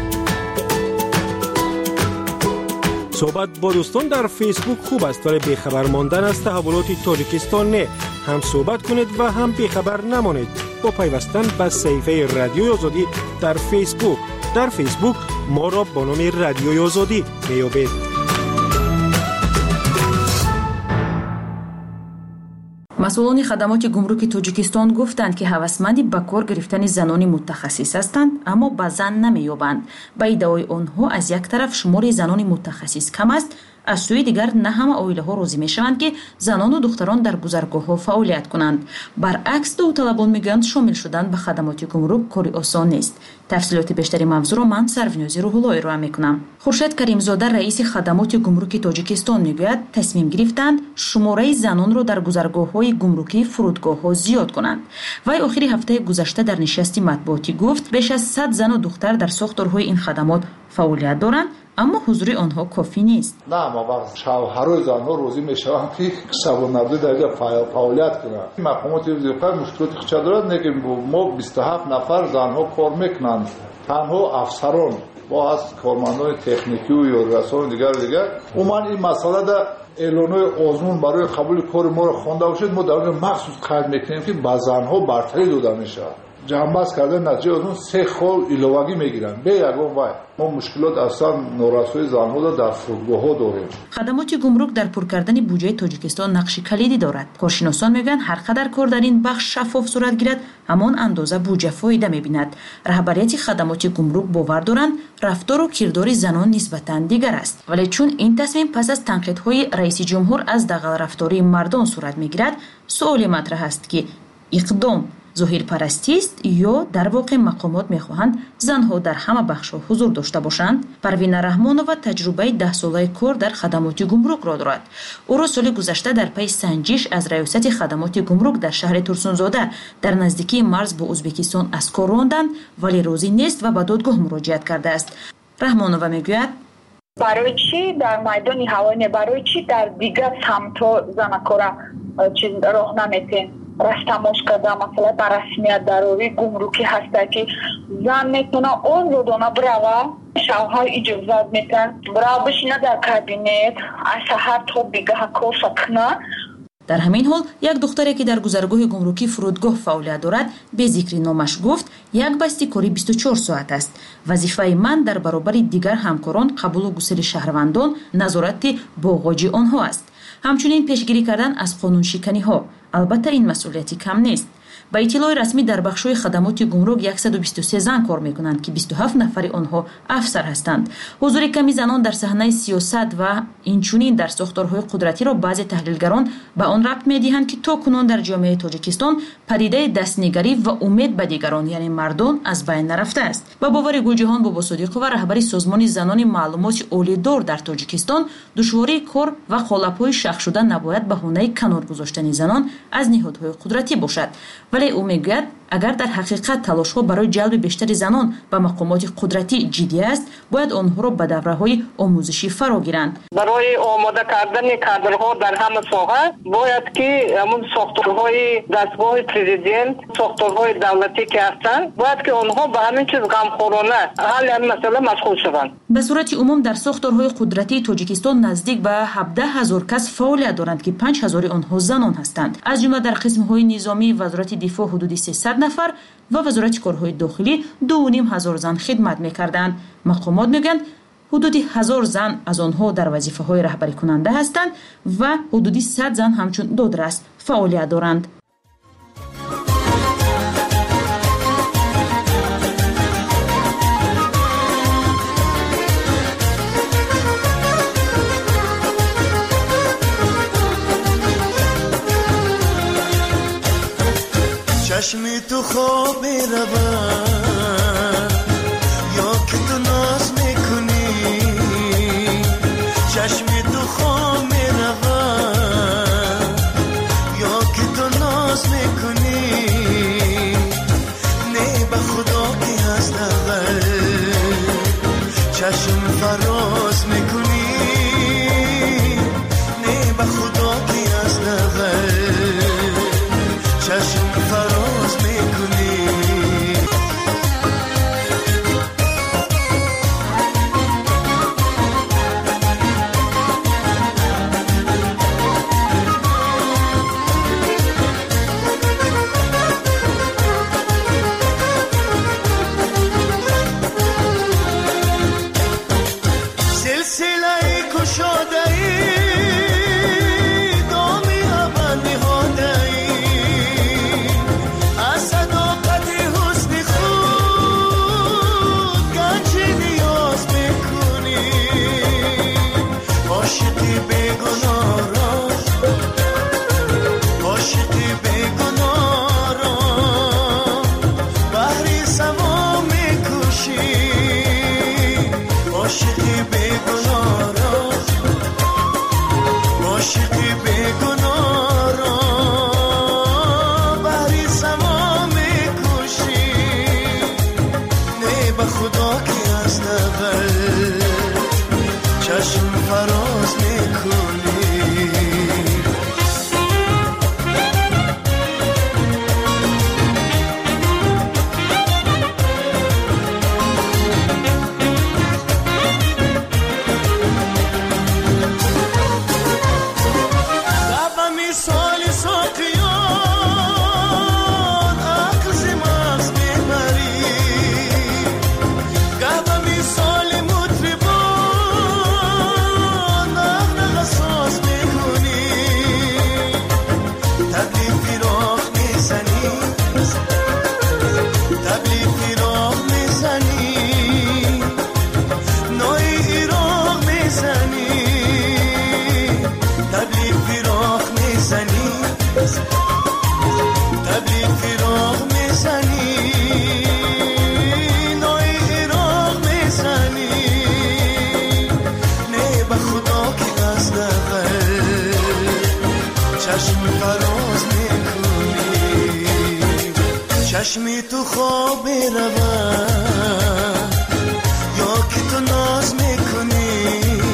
صحبت با دوستان در فیسبوک خوب است ولی بیخبر ماندن از تحولات تاجیکستان نه. هم صحبت کنید و هم بیخبر نمانید با پیوستن به صفحه رادیوی آزادی در فیسبوک. در فیسبوک ما را با نام رادیوی آزادی میابید. مسئولان خدمات گمرک تاجیکستان گفتند که هوسمند به کار گرفتن زنان متخصص هستند اما به زن نمی‌یابند. با ادعای آنها از یک طرف شمار زنان متخصص کم است، از سوی دیگر نه همه عائله‌ها راضی می‌شوند که زنان و دختران در گذرگاه‌ها فعالیت کنند. برعکس داوطلبان میگویند شامل شدن به خدمات گمرک کاری آسان نیست. تفصیلات بیشتری موضوع را من سرونیازی روح‌اللهی را می‌کنم. خورشید کریمزاده رئیس خدمات گمرک تاجیکستان میگوید تصمیم گرفتند شماره زنان را در گذرگاه‌های گمرکی فرودگاه‌ها زیاد کنند. وی آخر هفته گذشته در نشست مطبوعاتی گفت بیش از 100 زن و دختر در ساختارهای این خدمات فعالیت دارند اما حضور آنها کافی نیست. نه ما شوهرای زنها روزی میشوند که 190 دقیقه فعالیت کنند. مقامات وظیفه مشکلات خود دارند که ما 27 نفر زنها کار میکنند. تنها افسران با از کارمندان تکنیکی و یادرسان دیگر عموما این مسئله در اعلان‌های آزمون برای قبول کار ما را خوانده باشید ما در اون مخصوص قید میکنیم که به زنها برتری داده میشه. جنبش کردن نتیجه از اون 3 خال ایلوگی میگیرن به یگان وای ما مشکلات اصلا نورسوی زنها در فرودگاه‌ها داریم. خدمات گمرک در پر کردن بودجه تاجیکستان نقش کلیدی دارد. کارشناسان میگویند هر قدر کار در این بخش شفاف صورت گیرد همان اندازه بودجه فایده میبیند. رهبریت خدمات گمرک باور دارند رفتار و کردار زنان نسبتاً دیگر است، ولی چون این تصمیم پس از تنقیدهای رئیس جمهور از دغل رفتاری مردان صورت میگیرد سوال مطرح است که اقدام ظاهر پرستی است یا در واقع مقامات میخواهند زنها در همه بخش‌ها حضور داشته باشند؟ پروین رحمانова تجربه 10 ساله کار در خدمات گمرک را دارد. او را سال گذشته در پی سنجش از ریاست خدمات گمرک در شهر ترسونزاده در نزدیکی مرز با ازبکستان از کار راندند ولی راضی نیست و به دادگاه مراجعت کرده است. رحمانова میگوید برای چی در میدان هوایی برای چی در دیگر سمت‌ها زنکارا چیز راه نمیتین رستماش کرده مثلا بر رسمیت ضروری گمرکی هسته که زن میتونه اون رو دونه بروا شوهر اجازت میتن برا بشینه در کابینت از سحر تا دیگه کار کنه. در همین حال یک دختری که در گذرگاه گمرکی فرودگاه فعالیت دارد به ذکر نامش گفت یک بسته کاری 24 ساعت است. وظیفه من در برابر دیگر همکاران قبول و گسیل شهروندان نظارت باغاجی آنها است. همچنین پیشگیری کردن از قانون شکنی ها. البته این مسئولیتی کم نیست. با اطلاع رسمی در بخش‌های خدمات گمرک 123 زن کار می‌کنند که 27 نفر آنها افسر هستند. حضور کمی زنان در صحنه سیاست و اینچنین در ساختارهای قدرتی را بعضی تحلیلگران به آن ربط می‌دهند که تاکنون در جامعه تاجیکستان پدیده دستنگری و امید به دیگران یعنی مردان از بین نرفته است. با باور گلجهان بابا صادقова رهبری سازمان زنان معلومات عالی‌دار در تاجیکستان دشواری کار و خالپ‌های شخص شدن نباید بهانه کنار گذاشتن زنان از نهادهای قدرتی باشد. ولی او میگوید اگر در حقیقت تلاش‌ها برای جلب بیشتر زنان به مقامات قدرتی جدی است باید آنها را به دوره‌های آموزشی فرا گیرند. برای آماده کردن کادرها در همه ساحه باید که همون ساختارهای دستگاه پرزیدنت ساختارهای دولتی که هستند باید که آنها به همین چیز غمخوارانه حل این مسئله مشغول شوند. به صورت عموم در ساختارهای قدرتی تاجیکستان نزدیک به 17,000 کس فعالیت دارند که 5,000 آنها زنان هستند. از جمله در قسم‌های نظامی وزارت دفاع حدود 300 نفر و وزارت کارهای داخلی 2,500 زن خدمت می‌کردند. مقامات میگن حدود 1000 زن از آنها در وظیفه‌های رهبری کننده هستند و حدود 100 زن همچون دادرس فعالیت دارند. چشمی تو خواب می‌رود یا که تو ناز میکنی چشمی تو خواب می‌رود یا که تو ناز میکنی نه به خدا که از اول چشم فراز میکنی نه به خدا که از اول چشم فراز میکنی. سلسله کشاده‌ای دامی اول نهاده‌ای از صداقت حسن خود گنج نیاز میکنی عاشقی بیگناه را عاشقی بیگناه را بحری سما میکشی عاشقی بیگناه را عاشقی بیگناه را بحری سما میکشی نه به خدا که از اول چشم فراز میکنی. تبلیغ فراق چشمی تو خواب میرود یا که تو ناز میکنی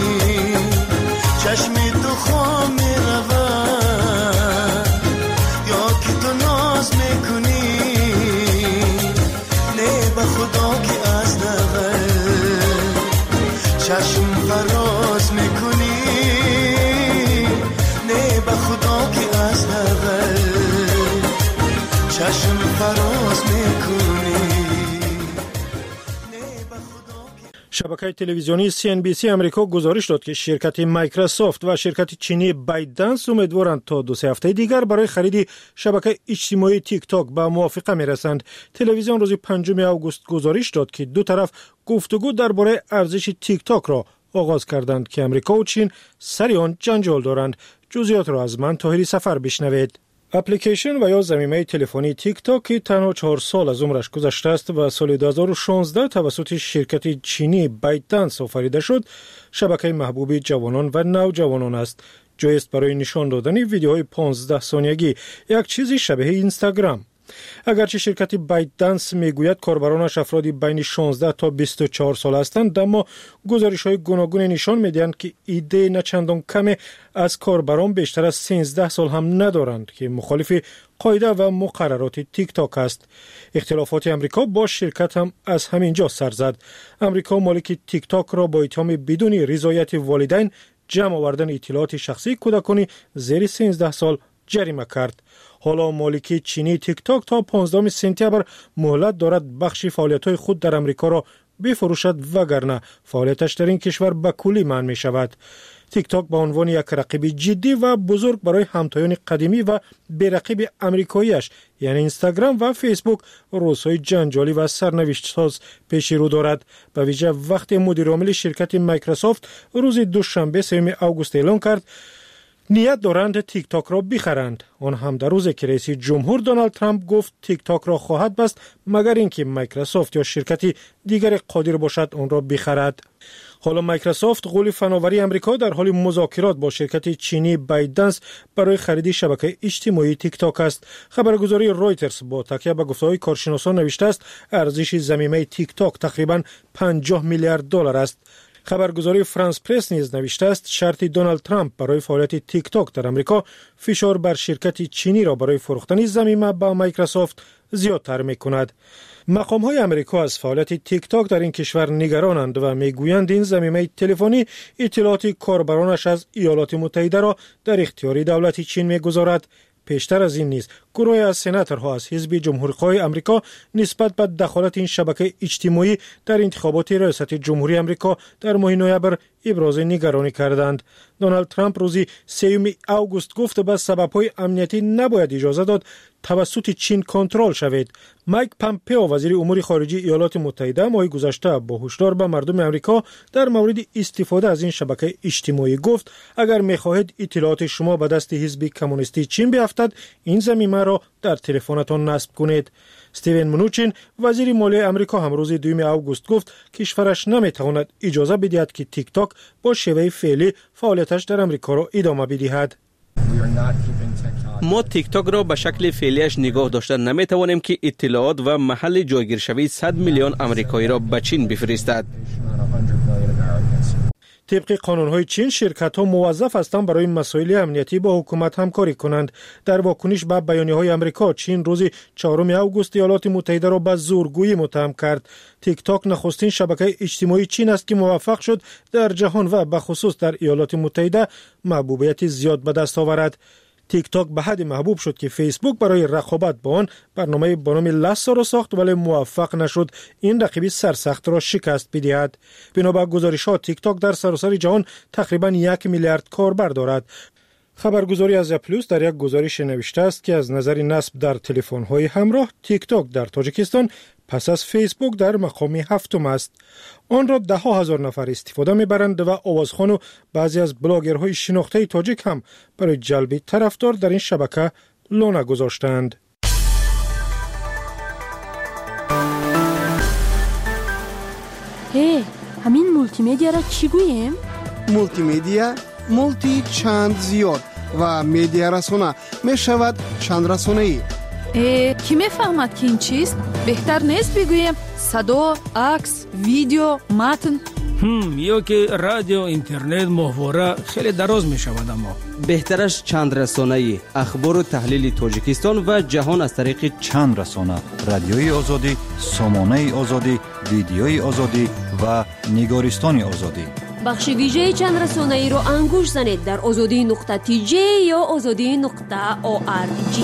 چشمی تو خواب میرود یا که تو ناز میکنی نه به خدا که از دغل چشم فراز میکنی نه به خدا که از دغل چشم فراز میکنی. شبکه تلویزیونی CNBC امریکا گزارش داد که شرکت مایکروسافت و شرکت چینی بایتدنس امیدوارند تا 2-3 هفته دیگر برای خرید شبکه اجتماعی تیک تاک به موافقه میرسند. تلویزیون روز 5 آگوست گزارش داد که دو طرف گفتگو درباره ارزش تیک تاک را آغاز کردند که امریکا و چین سر آن جنجال دارند. جزئیات را از من طاهری سفر بشنوید. اپلیکیشن و یا ضمیمه تلفنی تیک تاک که تنها 4 سال از عمرش گذشته است و سال 2016 توسط شرکت چینی بایتدنس آفریده شد، شبکه محبوب جوانان و نوجوانان است. جای است برای نشان دادن ویدیوهای 15 ثانیه‌ای، یک چیزی شبیه اینستاگرام. اگرچه شرکت بایتدنس میگوید کاربرانش افرادی بین 16 تا 24 سال هستند، اما گزارش‌های گوناگون نشان می‌دهند که ایده نچندان کمی از کاربران بیشتر از 13 سال هم ندارند که مخالف قاعده و مقررات تیک تاک است. اختلافات امریکا با شرکت هم از همین جا سر زد. امریکا مالک تیک تاک را با اتهام بدون رضایت والدین جمع آوردن اطلاعات شخصی کودکانی زیر 13 سال جریمه کرد. حالا مالک چینی تیک تاک تا 15 سپتامبر مهلت دارد بخش فعالیت‌های خود در امریکا را بفروشد، وگرنه فعالیتش در این کشور به کلی منع می شود. تیک تاک به عنوان یک رقیب جدی و بزرگ برای همتایان قدیمی و بی‌رقیب امریکاییش یعنی اینستاگرام و فیسبوک روزهای جنجالی و سرنوشت ساز پیش رو دارد. به ویژه وقتی مدیر عامل شرکت مایکروسافت روز دوشنبه 3 آگوست اعلام کرد نیت دارند تیک تاک را بخرند. آن هم در روزی که رئیس جمهور دونالد ترامپ گفت تیک تاک را خواهد بست مگر اینکه مایکروسافت یا شرکتی دیگر قادر باشد آن را بخرد. حالا مایکروسافت قول فناوری امریکا در حال مذاکرات با شرکت چینی بایتدنس برای خرید شبکه اجتماعی تیک تاک است. خبرگزاری رویترز با تکیه به گفته‌های کارشناسان نوشته است ارزش ضمیمه تیک تاک تقریباً 50 میلیارد دلار است. خبرگزاری فرانس پرس نیز نوشته است شرط دونالد ترامپ برای فعالیت تیک تاک در امریکا فشار بر شرکت چینی را برای فروختن ضمیمه با مایکروسافت زیادتر می‌کند. مقام‌های امریکا از فعالیت تیک تاک در این کشور نگرانند و میگویند این ضمیمه تلفنی اطلاعات کاربرانش از ایالات متحده را در اختیار دولت چین می‌گذارد. پیشتر از این نیز گروهی از سناتورها از حزب جمهوری‌خواه امریکا نسبت به دخالت این شبکه اجتماعی در انتخابات ریاست جمهوری امریکا در ماه نوامبر ابراز نگرانی کردند. دونالد ترامپ روز 3 آگوست گفت به سبب‌های امنیتی نباید اجازه داد توسط چین کنترل شود. مایک پامپئو وزیر امور خارجه ایالات متحده ماه گذشته با هشدار به مردم امریکا در مورد استفاده از این شبکه اجتماعی گفت اگر می‌خواهید اطلاعات شما به دست حزب کمونیستی چین بیفتد این ضمیمه را در تلفنتان نصب کنید. استیون منوچین وزیر مالیه امریکا هم روز 2 آگوست گفت کشورش نمی‌تواند اجازه بدهد که تیک تاک با شیوه فعلی فعالیتش در امریکا را ادامه بدهد. ما تیک تاک را به شکل فعلیش نگاه داشته نمی‌توانیم که اطلاعات و محل جایگیر شوی 100 میلیون آمریکایی را به چین بفرستد. طبق قانون‌های چین شرکت‌ها موظف هستند برای مسائل امنیتی با حکومت همکاری کنند. در واکنش به بیانیه‌های آمریکا چین روز 4 آگوست ایالات متحده را به زورگویی متهم کرد. تیک تاک نخستین شبکه اجتماعی چین است که موفق شد در جهان و به خصوص در ایالات متحده محبوبیت زیاد به دست آورد. تیک تاک به حد محبوب شد که فیسبوک برای رقابت با آن برنامه با نام لاسا را ساخت ولی موفق نشد این رقیب سرسخت را شکست بدهد. بنابر گزارش‌ها تیک تاک در سراسر جهان تقریباً 1 میلیارد کاربر دارد. خبرگزاری از پلوس در یک گزارش نوشته است که از نظر نصب در تلفن‌های همراه تیک تاک در تاجیکستان پس از فیسبوک در مقام 7 است. آن را 10,000 نفر استفاده می‌برند و آوازخوان و بعضی از بلاگرهای شناخته تاجیک هم برای جلب طرفدار در این شبکه لانه گذاشتند. همین مولتی میدیا را چی گوییم؟ مولتی میدیا مولتی چند زیاد و میدیا رسانه می شود چند رسانه‌ای. کی میفهمد که این چیست؟ بهتر نیست بگویم صدا، عکس، ویدیو، متن؟ یا که رادیو، اینترنت، محتوا خیلی دراز می شود. اما بهترش چند رسانه‌ای اخبار و تحلیل تاجیکستان و جهان از طریق چند رسانه: رادیوی آزادی، سامانه آزادی، ویدیوی آزادی و نگارستان آزادی. بخش ویژه چند رسانه‌ای رو انگوش زنید در azadi.tj یا azadi.org.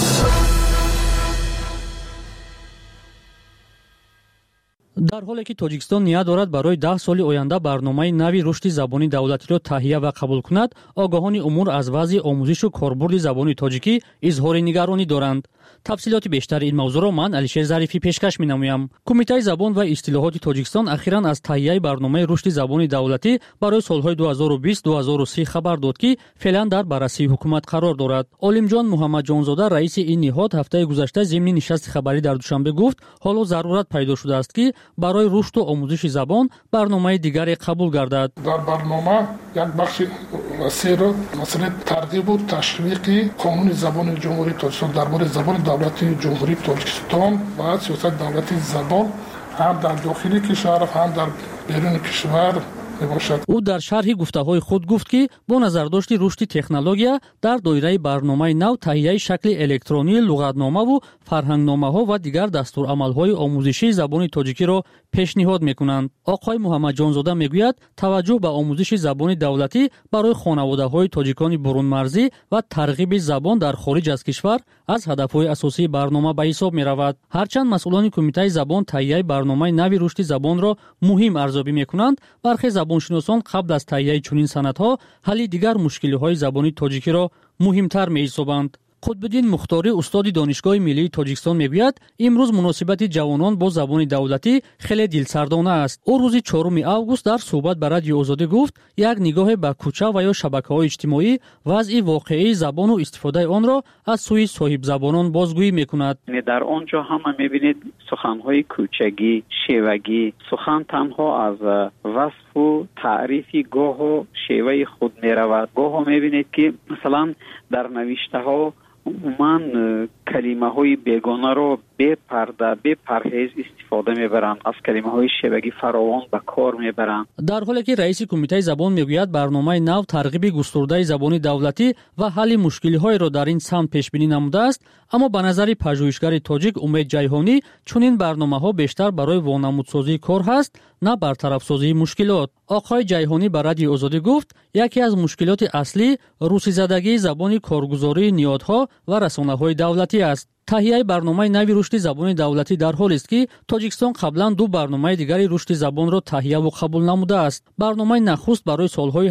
در حالی که تاجیکستان نیت دارد برای 10 سال آینده برنامه نوی رشد زبانی دولتی را تهیه و قبول کند، آگاهان امور از وضع آموزش و کاربرد زبانی تاجیکی اظهار نگرانی دارند. تفصیلات بیشتر این موضوع را من علیشیر ظریفی پیشکش می‌نمایم. کمیته زبان و اصطلاحات تاجیکستان اخیراً از تهیه برنامه رشد زبانی دولتی برای سالهای 2020-2030 خبر داد که فعلا در بررسی حکومت قرار دارد. عالمجان محمد جانزاده رئیس این نهاد هفته گذشته ضمن نشست خبری در دوشنبه گفت حالا ضرورت پیدا شده است که برای رشد و آموزش زبان برنامه دیگری قبول گردد. در برنامه یک بخش وسیع را مثلا ترغیب و تشویق قانون زبان جمهوری تاجیکستان درباره زبان دولتی جمهوری تاجیکستان و سیاست دولتی زبان هم در داخل کشور هم در بیرون کشور باشد. او در شرح گفته‌های خود گفت که با نظرداشت رشد تکنولوژیا در دایره برنامه نو تهیه شکل الکترونی لغتنامه و فرهنگنامه‌ها و دیگر دستورالعمل‌های آموزشی زبان تاجیکی را پیشنهاد می‌کنند. آقای محمد جانزاده میگوید توجه به آموزش زبان دولتی برای خانواده‌های تاجیکان برون مرزی و ترغیب زبان در خارج از کشور از هدف‌های اساسی برنامه به حساب می‌رود. هرچند مسئولان کمیته زبان تهیه برنامه نوی رشد زبان را مهم ارزیابی می‌کنند، برخی زبانشناسان قبل از تهیه چنین سندها حل دیگر مشکل‌های زبانی تاجیکی را مهمتر می‌حسابند. قطب‌الدین مختاری استاد دانشگاه ملی تاجیکستان میگوید امروز مناسبت جوانان با زبان دولتی خیلی دلسردانه است. او روز 4 آگوست در صحبت با رادیو آزادی گفت یک نگاه به کوچه و یا شبکه‌های اجتماعی وضع واقعی زبان و استفاده آن را از سوی صاحب زبانان بازگویی میکند. در آنجا هم میبینید سخن‌های کوچگی، شیوگی، سخن تنها از وصف و تعریفی گاه و شیوه خود میرود. گاه میبینید که مثلا در نوشته‌ها من کلمه های بیگانه رو بی پرده بی پرهیز استفاده میبرند، از کلمه های شیوگی فراوان به کار میبرند. در حالی که رئیس کمیته زبان میگوید برنامه نو ترغیب گسترده زبانی دولتی و حل مشکل‌های را در این سمت پیش بینی نموده است، اما به نظر پژوهشگر تاجیک امید جیهانی چنین برنامه‌ها بیشتر برای وانمودسازی کار هست نه برطرف‌سازی مشکلات. آقای جیهانی به رادیو آزادی گفت یکی از مشکلات اصلی روسی‌زدگی زبانی کارگزاری نهادها و رسانه‌های دولتی است. تهیه برنامه نوی رشد زبان دولتی در حالی است که تاجیکستان قبلا 2 برنامه دیگری رشد زبان را تهیه و قبول نموده است. برنامه نخست برای سالهای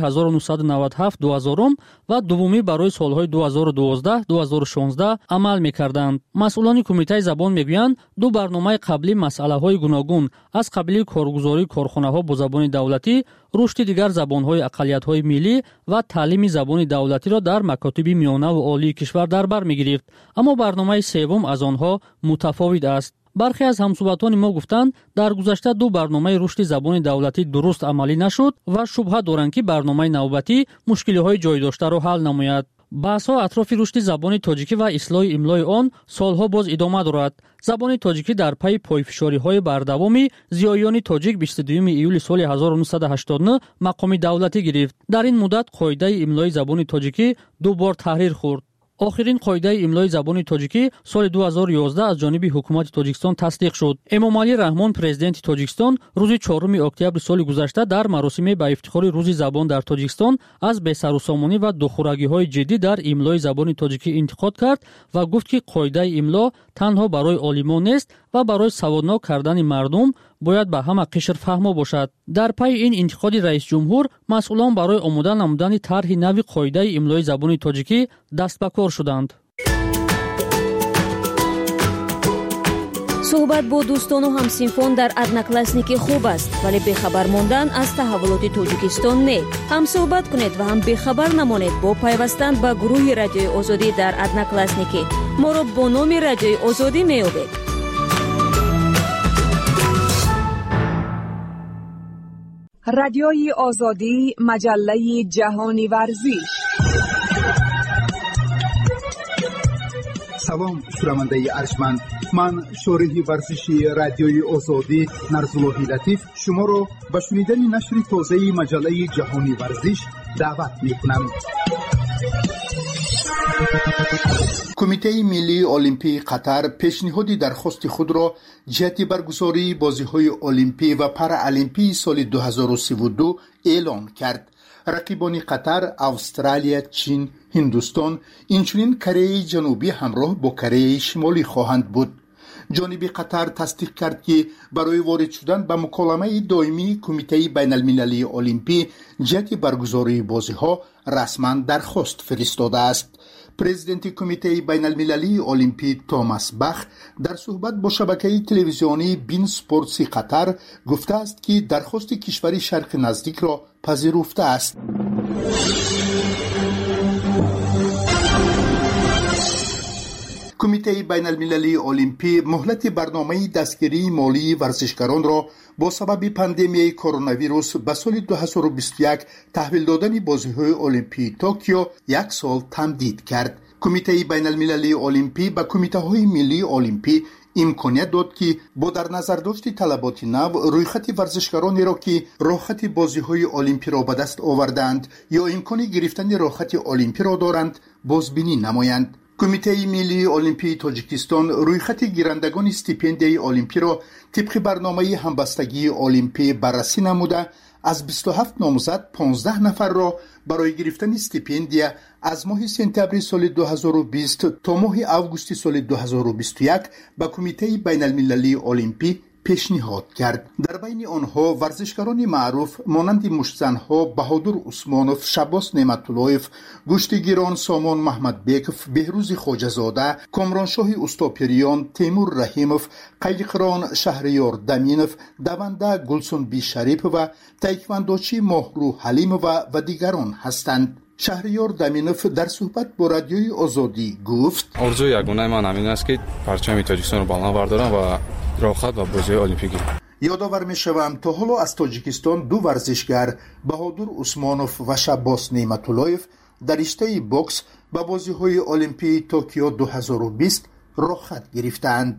1997-2000 و دومی برای سالهای 2012-2016 عمل می‌کردند. مسئولان کمیته زبان میگویند 2 برنامه قبلی مسئله‌های گوناگون از قبیل کارگزاری کارخانه‌ها با زبان دولتی، رشد دیگر زبان‌های اقلیت‌های ملی و تعلیم زبان دولتی را در مکاتب میانه و عالی کشور در بر می‌گرفت، اما برنامه سوم از آنها متفاوت است. برخی از همصحبتان ما گفتند در گذشته 2 برنامه رشد زبان دولتی درست عملی نشد و شبهه دارند که برنامه نوبتی مشکل‌های جای داشته را حل نماید. بحث‌ها اطراف رشد زبان تاجیکی و اصلاح املای آن سالها باز ادامه دارد. زبان تاجیکی در پی پایفشاری‌های بردوامی زیایان تاجیک 22 ایول سال 1989 مقام دولتی گرفت. در این مدت قاعده املای زبان تاجیکی 2 بار تحریر خورد. آخرین قاعده املای زبان تاجیکی سال 2011 از جانب حکومت تاجیکستان تصدیق شد. امامعلی رحمان پرزیدنت تاجیکستان روز 4 اکتبر سال گذشته در مراسم به افتخار روز زبان در تاجیکستان از بی‌سروسامانی و دخورگی‌های جدی در املای زبان تاجیکی انتقاد کرد و گفت که قاعده املا تنها برای عالمان نیست و برای سوادناک کردن مردم باید به همه قشر فهما باشد. در پی این انتقاد رئیس جمهور مسئولان برای آماده نمودن طرح نوی قاعده املای زبان تاجیکی دست به کار شدند. صحبت با دوستان و همسینفان در ادناکلاسنیکی خوب است، ولی بخبر ماندن از تحولات تاجیکستان نه. هم صحبت کنید و هم بخبر نمانید با پیوستن به گروه رادیوی آزادی در ادناکلاسنیکی. ما را با نام رادیوی آزادی می‌یابید. رادیوی آزادی، مجله جهانی ورزش. салом шунавандаи арҷманд, ман шориҳи варзиши радиои озодӣ Нарзуллоҳи Латиф шуморо ба шунидани нашри тозаи маҷаллаи ҷаҳонӣ варзиш даъват мекунам. кумитаи миллии олимпии қатар пешниҳоди дархости худро ҷиҳати баргузории бозиҳои олимпӣ ва параолимпии соли 2032 эълон кард. рақибони қатар австралия, чин, ҳиндустон, инчунин Кореяи ҷанубӣ ҳамроҳ бо Кореяи шимолӣ хоҳанд буд. ҷониби қатар тасдиқ кард, ки барои ворид шудан ба муколамаи доимии кумитаи байналмилалии олимпӣ ҷиҳати баргузории бозиҳо расман дархост фиристодааст. президенти кумитаи байналмилалии олимпӣ Томас Бах дар суҳбат бо шабакаи телевизионии Бин Спортси Қатар гуфтааст, ки дархости кишвари Шарқи наздикро пазируфтааст. кумитаи байналмилалии олимпӣ муҳлати барномаи дастгирии молии варзишгаронро бо сабаби пандемияи коронавирус ба соли 2021 таҳвил додани бозиҳои олимпии Токио 1 сол тамдид кард. кумитаи байналмилалии олимпӣ ба кумитаҳои миллии олимпӣ имконият дод, ки бо дар назардошти талаботи нав рӯйхати варзишгаронеро, ки роҳхати бозиҳои олимпиро ба даст овардаанд ё имкони гирифтани роҳхати олимпиро доранд, бозбинӣ намоянд. кумитаи миллии олимпии Тоҷикистон рӯйхати гирандагони стипендияи олимпиро тибқи барномаи ҳамбастагии олимпӣ баррасӣ намуда, аз 27 номзад 15 нафарро барои гирифтани стипендия аз моҳи сентябри соли 2020 то моҳи августи соли 2021 ба кумитаи байналмилалии олимпӣ пешниҳод кард. дар байни онҳо варзишгарони маъруф монанди муштзанҳо Баҳодур Усмонов, Шаббос Неъматуллоев, Гӯштигирон Сомон Маҳмадбеков, Беҳрӯзи Хоҷазода, Комроншоҳи Устопириён, Теймур Раҳимов, Қайиқрон Шаҳриёр Даминов, даванда Гулсунбӣ Шарипова, таеквондочи Моҳрӯ Ҳалимова ва дигарон ҳастанд. шаҳриёр Даминов дар суҳбат бо радиои Озодӣ гуфт: орзуи ягонаи ман ҳамин аст, ки парчами Тоҷикистонро баланд бардорам ва роҳхат ва бозиҳои олимпӣ гирам. ёдовар мешавам, то ҳоло аз Тоҷикистон ду варзишгар Баҳодур Усмонов ва Шаббос Неъматуллоев дар риштаи бокс ба бозиҳои олимпии Токио 2020 роҳхат гирифтаанд.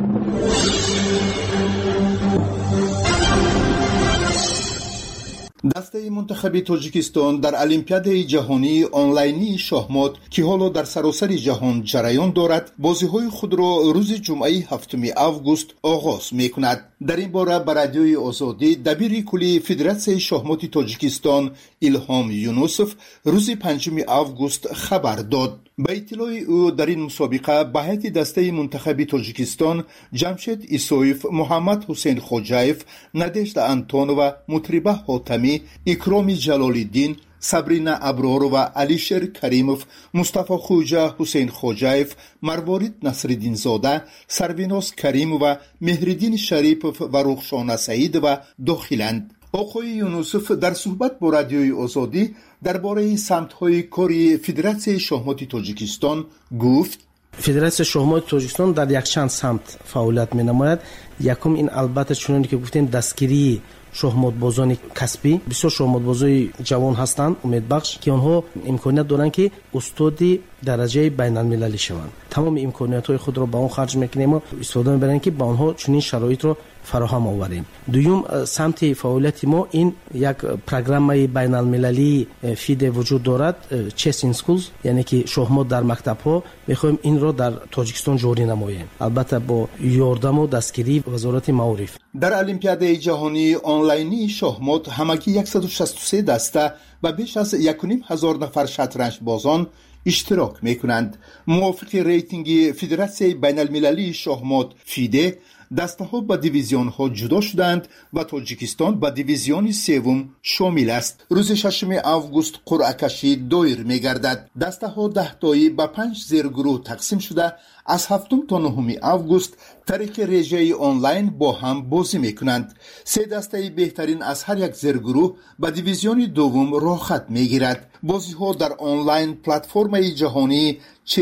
дастаи мунтахаби Тоҷикистон дар Олимпиадаи ҷаҳонии онлайнии шоҳмот, ки ҳоло дар саросари ҷаҳон ҷараён дорад, бозиҳои худро рӯзи ҷумъаи 7 август оғоз мекунад. дар ин бора ба радиои Озодӣ дабири кулии Федератсияи шоҳмоти Тоҷикистон Илҳом Юнусов рӯзи 5 август хабар дод. ба иттилои ӯ дар ин мусобиқа ба ҳайати дастаи мунтахаби Тоҷикистон Ҷамшед Исоев, Муҳаммад Ҳусейн Хоҷаев, Надежда Антонова, Мутриба Ҳотамӣ, Икроми Ҷалолиддин, Сабрина Абророва, Алишер Каримов, Мустафо Хуҷа, Ҳусейн Хоҷаев, Марворид Насриддинзода, Сарвинос Каримова, Меҳриддин Шарипов ва Рухшона Саидова дохиланд. оқои Юнусов дар суҳбат бо радиои Озодӣ дар бораи самтҳои кори Федератсияи шоҳмоти Тоҷикистон гуфт: федератсияи шоҳмоти Тоҷикистон дар якчанд самт фаъолият менамояд. якум ин албатта чуноне ки гуфтем дастгирии шоҳмотбозони касбӣ. бисёр шоҳмотбозои ҷавон ҳастанд умедбахш, ки онҳо имконият доранд ки устоди дараҷаи байналмилалӣ шаванд. тамоми имкониятҳои худро ба он харҷ мекунем ва истифода мебарем, ки ба онҳо чунин шароитро фароҳам оварем. дуюм самти фаъолияти мо ин як программаи байналмилалии фиде вуҷуд дорад, Chess in Schools, яъне ки шоҳмот дар мактабҳо. мехоҳем инро дар Тоҷикистон ҷорӣ намоем, албатта бо ёрдаму дастгирии вазорати маориф. дар Олимпиадаи ҷаҳонии онлайнии шоҳмот ҳамагӣ 163 даста ва беш аз 1500 нафар шатранҷбозон иштирок мекунанд. мувофиқи рейтинги Федератсияи байналмилалии шоҳмот ФИДЕ, дастаҳо ба дивизионҳо ҷудо шуданд ва Тоҷикистон ба дивизиони севум шомил аст. рӯзи 6 август қуръакашӣ доир мегардад. дастаҳо 10-тоӣ ба 5 зергурӯҳ тақсим шуда, аз 7 то 9 август тариқи режаи онлайн бо ҳам бозӣ мекунанд. се дастаи беҳтарин аз ҳар як зергурӯҳ ба дивизиони дуввум роҳхат мегирад. бозиҳо дар онлайн платформаи ҷаҳонии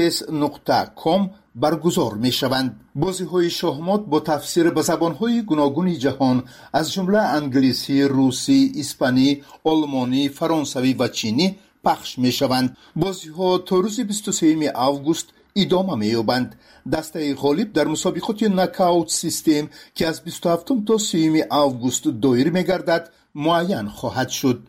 chess.com баргузор мешаванд. бозиҳои шоҳмот бо тафсир ба забонҳои гуногуни ҷаҳон аз ҷумла англисӣ, русӣ, испанӣ, олмонӣ, фаронсавӣ ва чинӣ пахш мешаванд. бозиҳо то рӯзи 23 август ادامه می‌یابند. دسته غالب در مسابقات ناکاوت سیستم که از 27 تا 30 آگوست دایر می‌گردد معین خواهد شد.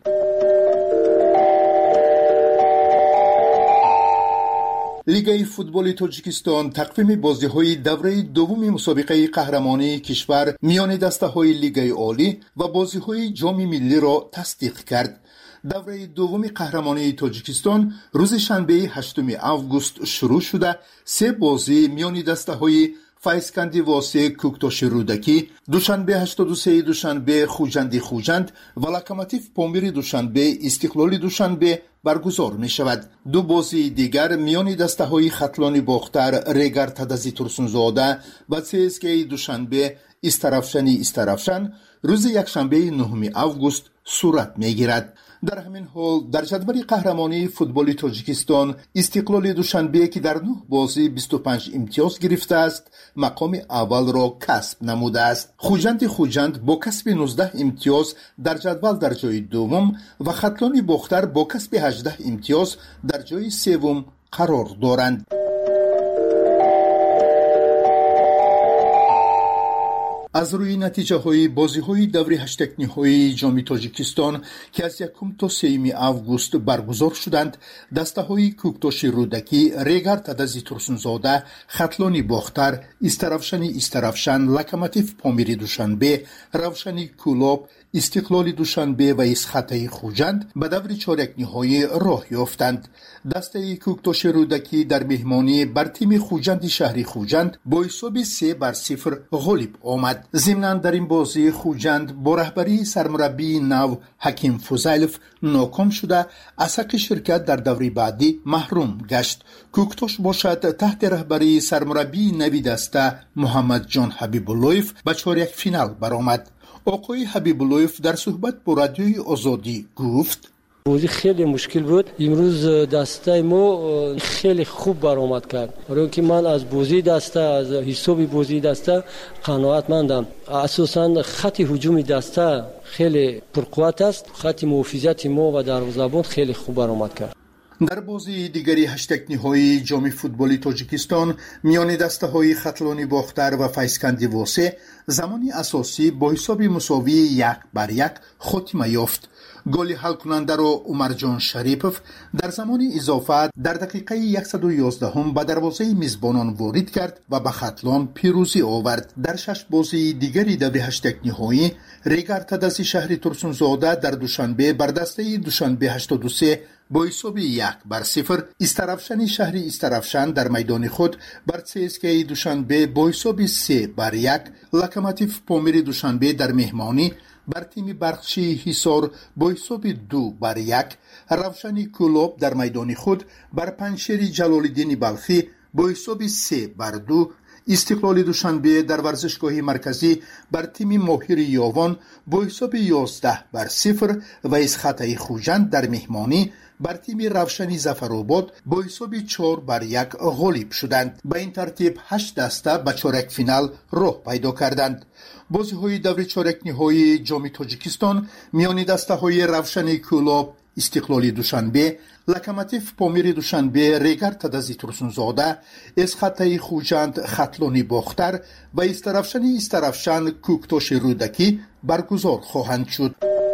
لیگ فوتبال تاجیکستان تقویم بازی‌های دوره دوم مسابقه قهرمانی کشور میان دسته‌های لیگ عالی و بازی‌های جام ملی را تصدیق کرد. دوره دوم قهرمانی تاجیکستان روز شنبه 8 آگوست شروع شده 3 بازی میان دسته‌های فایسکندی واسه کوکتاش رودکی، دوشنبه 83 دوشنبه خوجند و لوکوموتیو پامیر دوشنبه استقلال دوشنبه برگزار می شود. 2 بازی دیگر میان دسته‌های خطلان باختر ریگر تدزی ترسونزاده و CSKA دوشنبه استرافشن روز یکشنبه 9 آگوست صورت می گیرد. در همین حال در جدول قهرمانی فوتبال تاجیکستان استقلال دوشنبه که در 9 بازی 25 امتیاز گرفته است مقام اول را کسب نموده است. خوجند با کسب 19 امتیاز در جدول در جای دوم و خطلان باختر با کسب 18 امتیاز در جای سوم قرار دارند. از روی نتیجه های بازی های دوره 8 نهایی جام تاجیکستان که از 1 تا 3 آگوست برگزار شدند، دسته های کوکتاش رودکی، ریگر تدزی ترسونزاده، خطلان باختر، استرافشن، لوکوموتیو پامیر دوشنبه، روشنی کولاب، استقلال دوشنبه و اسخطه خوجند به دور چهارک نهایی راه یافتند. دسته کوکتاش رودکی در مهمانی بر تیم خوجند شهری خوجند با حساب 3-0 غالب آمد. ضمناً در این بازی خوجند با رهبری سرمربی نو حکیم فوزایلوف ناکام شده از حق شرکت در دوره بعدی محروم گشت. کوکتاش باشد تحت رهبری سرمربی نوی دسته محمد جان حبیباللهیف به چهارک فینال برآمد. آقای حبیباللهیف در صحبت با رادیوی آزادی گفت: بازی خیلی مشکل بود. امروز دسته ما خیلی خوب برآمد کرد. برای که من از بازی دسته، از حساب بازی دسته قناعتمندم. اساساً خط هجوم دسته خیلی پرقوت است. خط محافظت ما و دروازه‌بان خیلی خوب برآمد کرد. در بازی دیگری 8 نهایی جام فوتبال تاجیکستان میان دسته‌های خطلان باختر و فایسکندی واسه زمانی اساسی با حساب مساوی 1-1 خاتمه یافت. گل حل کننده را عمرجان شریپوف در زمان اضافه در دقیقه 111 به دروازه میزبانان وارد کرد و به خطلان پیروزی آورد. در 6 بازی دیگری دوره 8 نهایی ریگر تدزی شهری ترسونزاده در دوشنبه بر دسته دوشنبه 83 با حساب 1-0، استرافشن شهری استرافشن در میدان خود بر CSKA دوشنبه با حساب 3-1، لوکوموتیو پامیر دوشنبه در مهمانی بر تیم برخشی حصار با حساب 2-1، روشنی کولاب در میدان خود بر پنشیر جلال‌الدین بلخی با حساب 3-2، استقلال دوشنبه در ورزشگاه مرکزی بر تیم ماهر یاوان با حساب 11-0 و اسخطه خوجند در مهمانی بر تیم روشنی ظفرآباد با حساب 4-1 غالب شدند. به این ترتیب 8 دسته به چهارک فینال راه پیدا کردند. بازی های دوره چهارک نهایی جام تاجیکستان میان دسته های روشنی کولاب، استقلال دوشنبه، لوکوموتیو پامیر دوشنبه، ریگر تدزی ترسونزاده، اسخطه خوجند خطلان باختر و استرافشن کوکتاش رودکی برگزار خواهند شد.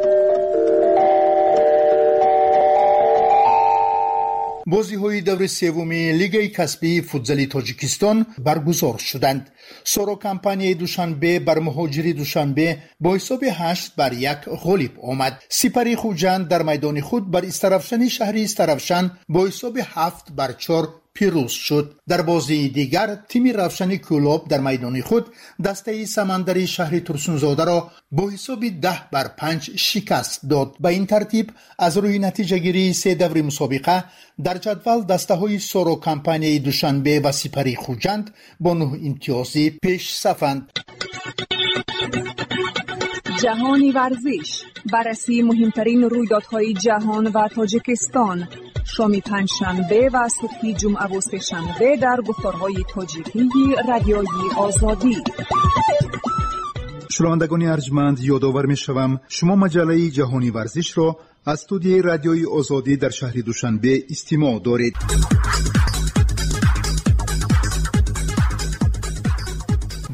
بازی های دور سومی لیگ کسبی فوتزال تاجیکستان برگزار شدند. سورو کمپانی دوشنبه بر مهاجری دوشنبه با حساب 8-1 غالب آمد. سپری خوجند در میدان خود بر استرافشن شهری استرافشن با حساب 7-4 پیروز شد. در بازی دیگر تیم روشنی کولاب در میدان خود دسته سمندری شهری ترسونزاده را با حساب 10-5 شکست داد. به این ترتیب از روی نتیجه گیری 3 دوره مسابقه در جدول دسته های سورو کمپانی دوشنبه و سپری خوجند با 9 امتیازی پیش صفند. جهانی ورزش، بررسی مهمترین رویدادهای جهان و تاجیکستان، شام پنجشنبه و صبح جمعه و سه‌شنبه در گفتارهای تاجیکی رادیوی آزادی. شنوندگان ارجمند، یادآور می‌شوم شما مجله جهانی ورزش را از استودیوی رادیوی آزادی در شهر دوشنبه استماع دارید.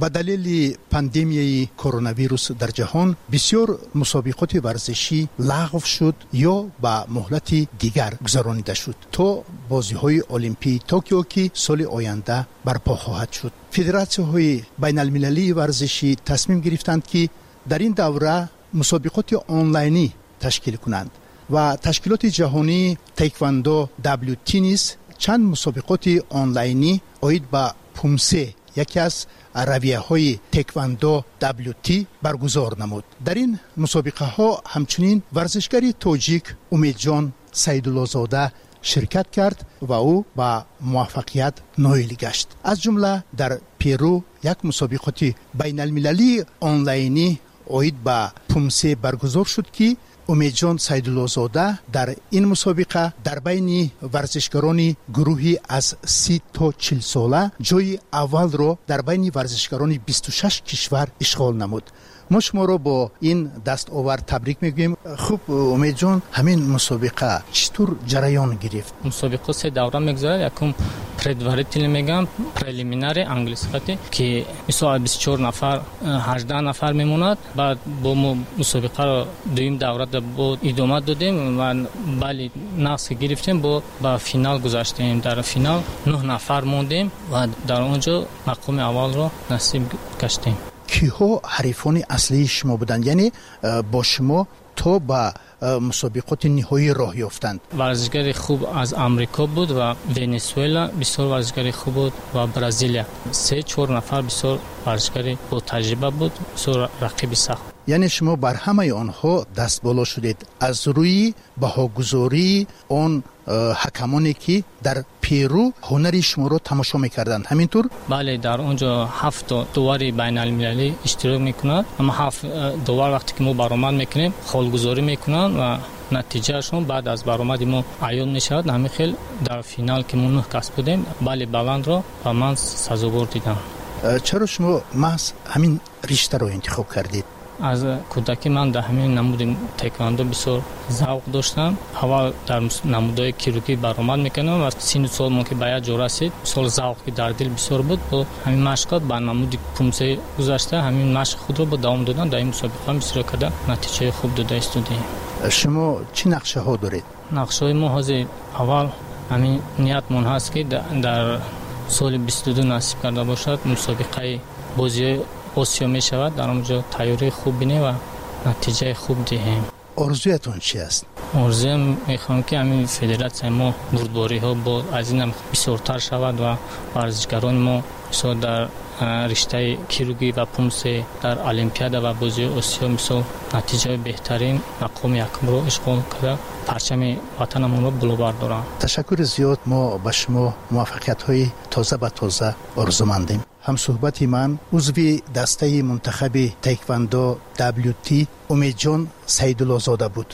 با دلیل پاندمیای کرونا ویروس در جهان بسیار مسابقات ورزشی لغو شد یا با مهلت دیگر گذرانیده شد تا بازی‌های المپی توکیو که سال آینده برپا خواهد شد. فدراسیون‌های بین‌المللی ورزشی تصمیم گرفتند که در این دوره مسابقات آنلاینی تشکیل کنند و تشکیلات جهانی تایکواندو WT نیز چند مسابقات آنلاینی عاید به پومسه یکی از رویه‌های تایکواندو WT برگزار نمود. در این مسابقه ها همچنین ورزشکاری تاجیک امیدجان سیدالله‌زاده شرکت کرد و او با موفقیت نایل گشت. از جمله در پیرو یک مسابقات بین المللی آنلاینی عاید به پومسه برگزار شد که امیدجان سیدالله‌زاده در این مسابقه در بین ورزشکاران گروهی از 30 تا 40 ساله جای اول را در بین ورزشکاران 26 کشور اشغال نمود. ما شما را با این دستاورد تبریک میگویم. خوب امیدجان، همین مسابقه چطور جریان گرفت؟ مسابقه سه دوره میگذره. یکم پردوارتیل میگم پرلیمینار انگلیسی که مثلا 24 نفر 18 نفر میموند. بعد با مسابقه را دویم دوره با ادامه دادیم و ولی نقص گرفتیم با فینال گذاشتیم. در فینال 9 نفر موندیم و در اونجا مقام اول را نصیب گشتیم. کیها حریفان اصلی شما بودند؟ یعنی با شما تا با مسابقات نهایی راه یافتند؟ ورزشکار خوب از امریکا بود و ونزوئلا بسیار ورزشکار خوب بود و برزیل. 3-4 نفر بسیار ورزشکار با تجربه بود، بسیار رقیب سخت. یعنی شما بر همه آنها دست بالا شدید از روی بهاگذاری آن حکمانی که در پیرو هنری شما رو تماشا میکردند، همینطور؟ بله، در اونجا 7 دوار بین المللی اشتراک میکنند. اما 7 دوار وقتی که ما برآمد میکنیم خالگذاری میکنند و نتیجهشون بعد از برآمد ما عیان میشود. همین خیلی در فینال که ما 9 کس بودیم بله بلند را و من سزاوار دیدم. چرا شما محض همین رشته رو انتخاب کردید؟ از کودکی من در همین نمود تایکواندو بسیار ذوق داشتم. اول در نمودهای کیروگی برآمد میکنم و سن سال ما که باید جا رسید سال ذوقی در دل بسیار بود. با همین مشقات با نمود پومسه گذاشته همین مشق خود رو با دوام دادن در این مسابقه اشتراک کرده نتیجه خوب داده استودیم. شما چی نقشه ها دارید؟ نقشه های ما حاضر اول همین نیت من هست که در سال 22 نصیب کرده باشد مسابقه بازی آسیا می شود. در اونجا تیاری خوب بینیم و نتیجه خوب دهیم. آرزویتون چی است؟ آرزویم میخوام که همین فدراسیون ما بردباری ها با از این بسیارتر شود و ورزشکاران ما مثلا در رشته کیروگی و پومسه در المپیاد و بازی آسیا مثلا نتیجه بهترین مقام یکم رو اشغال کرده پرچم وطنمون رو بالا بردارن. تشکر زیاد. ما به شما موفقیت های تازه به تازه آرزومندیم. هم صحبت من عضو دسته منتخب تایکواندو WT امیدجان سیدالله‌زاده بود.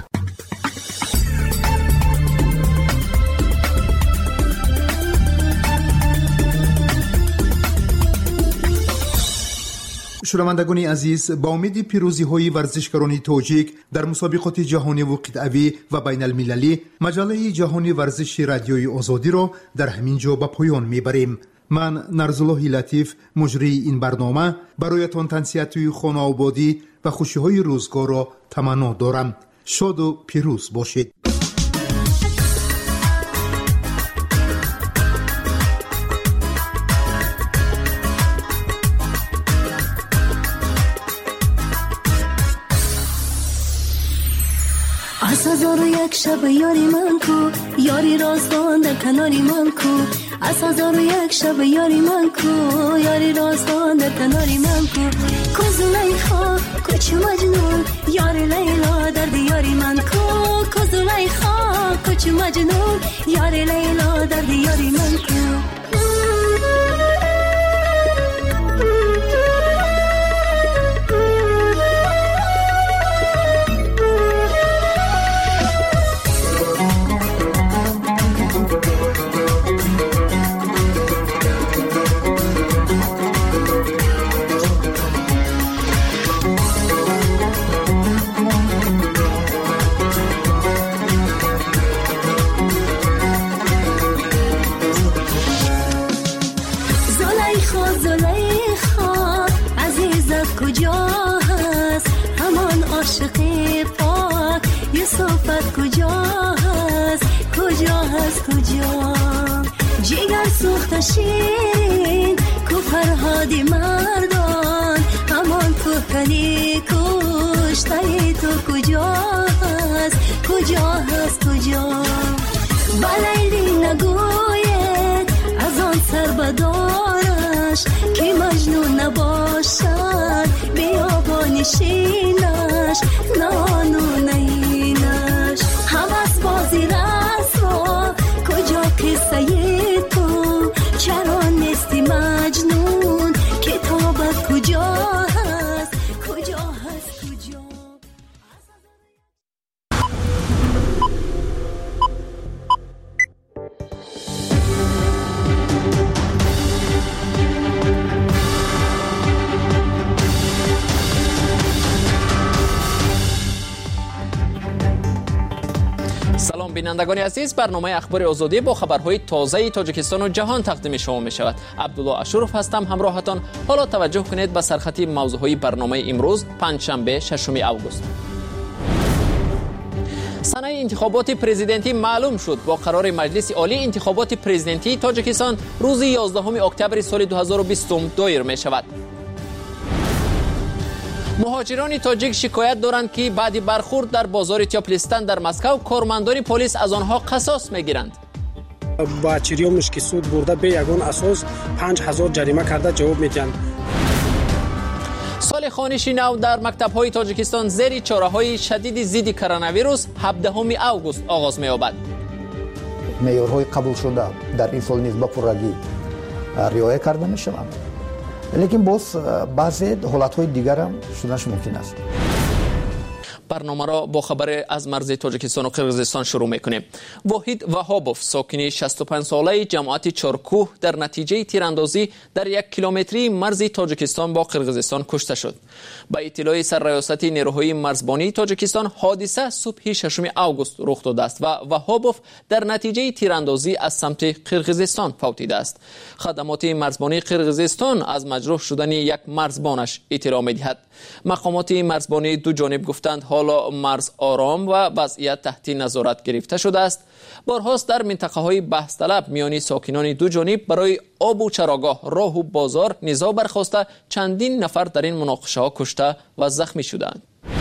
شنوندگان عزیز، با امید پیروزی های ورزشکاران تاجیک در مسابقات جهانی و قطعی و بین المللی مجله جهانی ورزش رادیوی آزادی را در همین جا به پایان میبریم. من نرزالله لطیف مجری این برنامه برایتان تنسیت خانه آبادی و خوشی های روزگار را تمنا دارم. شاد و پیروز باشید. از هزار و یک شب یاری من کو، یاری راستان در کناری من کو. از هزار و یک شب یاری من کو، یاری راستان در کناری من کو. کوز لیخا کوچ مجنون، یاری لیلا در دیاری من کو. کوز لیخا کوچ مجنون، یاری لیلا در دیاری من کو. شیرین کو فرهادی مردان همان کوهکنی کشتای تو کجاست کجا بلیلی نگوید از آن سر بدارش که مجنون نباشد بیابانشینش نانونینش حوث بازی رسوا کجا قصه تو چرا نیستی مجنون کتابت کجا هست کجا سلام بینندگان عزیز، برنامه اخبار آزادی با خبرهای تازه تاجیکستان و جهان تقدیم شما می شود. عبدالله اشرف هستم همراهتان. حالا توجه کنید به سرخطی موضوعهای برنامه امروز پنجشنبه 6 اوگوست. سنه انتخابات پرزیدنتی معلوم شد. با قرار مجلس عالی انتخابات پرزیدنتی تاجیکستان روز 11 اکتبر سال 2020 دایر می شود. مهاجران تاجیک شکایت دارند که بعد برخورد در بازار تیاپلستان در مسکو کارمندان پلیس از آنها قصاص میگیرند. با چریومش که سود برده به یگان اساس 5000 جریمه کرده جواب میدن. سال خوانشی نو در مکتب‌های تاجیکستان زیر چاره‌های شدید ضد کرونا ویروس 17 اوگوست آغاز می‌یابد. معیارهای قبول شده در این سال نیز با پررگی رعایت کرده می‌شوند. لیکن باز بعضی حالت‌های دیگر هم شدنش ممکن است. برنامه را با خبر از مرز تاجیکستان و قرقیزستان شروع می‌کنیم. واحد وهابوف ساکن 65 ساله جماعت چارکوه در نتیجه تیراندازی در 1 کیلومتری مرز تاجیکستان با قرقیزستان کشته شد. با اطلاع سرریاست نیروهای مرزبانی تاجیکستان حادثه صبح 6 اوگوست رخ داده است و وهابوف در نتیجه تیراندازی از سمت قرقیزستان فوتیده است. خدمات مرزبانی قرقیزستان از مجروح شدن یک مرزبانش اطلاع می‌دهد. مقامات مرزبانی دو جانب گفتند حالا مرز آرام و وضعیت تحت نظارت گرفته شده است. بارهاست در منطقه‌های بحث طلب میان ساکنان دو جانب برای آب و چراگاه، راه و بازار نزاع برخاسته چندین نفر در این مناقشه‌ها کشته و زخمی شدند.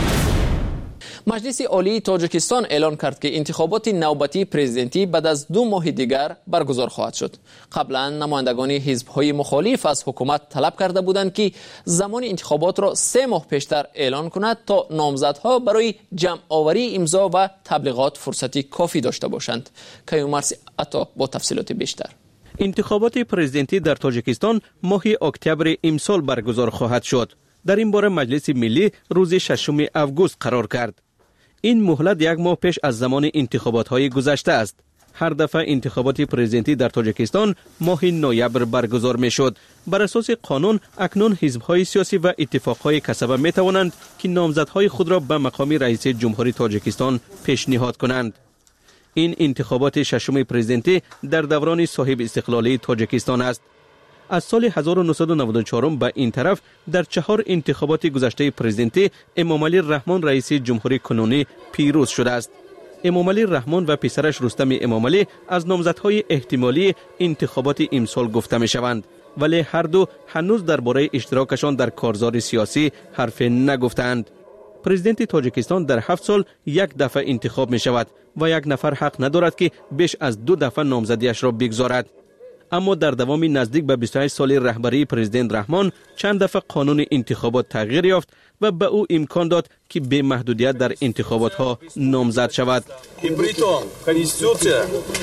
مجلس عالی تاجیکستان اعلان کرد که انتخابات نوبتی پرزیدنتی بعد از 2 ماه دیگر برگزار خواهد شد. قبلا نمایندگان حزب‌های مخالف از حکومت طلب کرده بودند که زمان انتخابات را 3 ماه پیشتر اعلان کند تا نامزدها برای جمع آوری امضا و تبلیغات فرصتی کافی داشته باشند. کیومرث عطا با تفصیلات بیشتر. انتخابات پرزیدنتی در تاجیکستان ماه اکتبر امسال برگزار خواهد شد. در این باره مجلس ملی روز 6 اوگوست قرار کرد. این مهلت 1 ماه پیش از زمان انتخابات‌های گذشته است. هر دفعه انتخابات پرزیدنتی در تاجیکستان ماه نوامبر برگزار می‌شد. بر اساس قانون اکنون حزب‌های سیاسی و اتفاق‌های کسبه می‌توانند که نامزدهای خود را به مقام رئیس جمهوری تاجیکستان پیشنهاد کنند. این انتخابات 6 پرزیدنتی در دوران صاحب استقلالی تاجیکستان است. از سال 1994 به این طرف در 4 انتخابات گذشته پرزیدنتی امامعلی رحمان رئیس جمهوری کنونی پیروز شده است. امامعلی رحمان و پسرش رستم امامعلی از نامزدهای احتمالی انتخابات امسال گفته می شوند، ولی هر دو هنوز درباره اشتراکشان در کارزار سیاسی حرف نگفتند. پرزیدنت تاجیکستان در 7 سال 1 دفعه انتخاب می شود و 1 نفر حق ندارد که بیش از 2 دفعه نامزدیش را بگذارد. اما در دوام نزدیک به 28 سال رهبری پرزیدنت رحمان چند دفعه قانون انتخابات تغییر یافت و به او امکان داد که به محدودیت در انتخابات ها نامزد شود. І притом конституція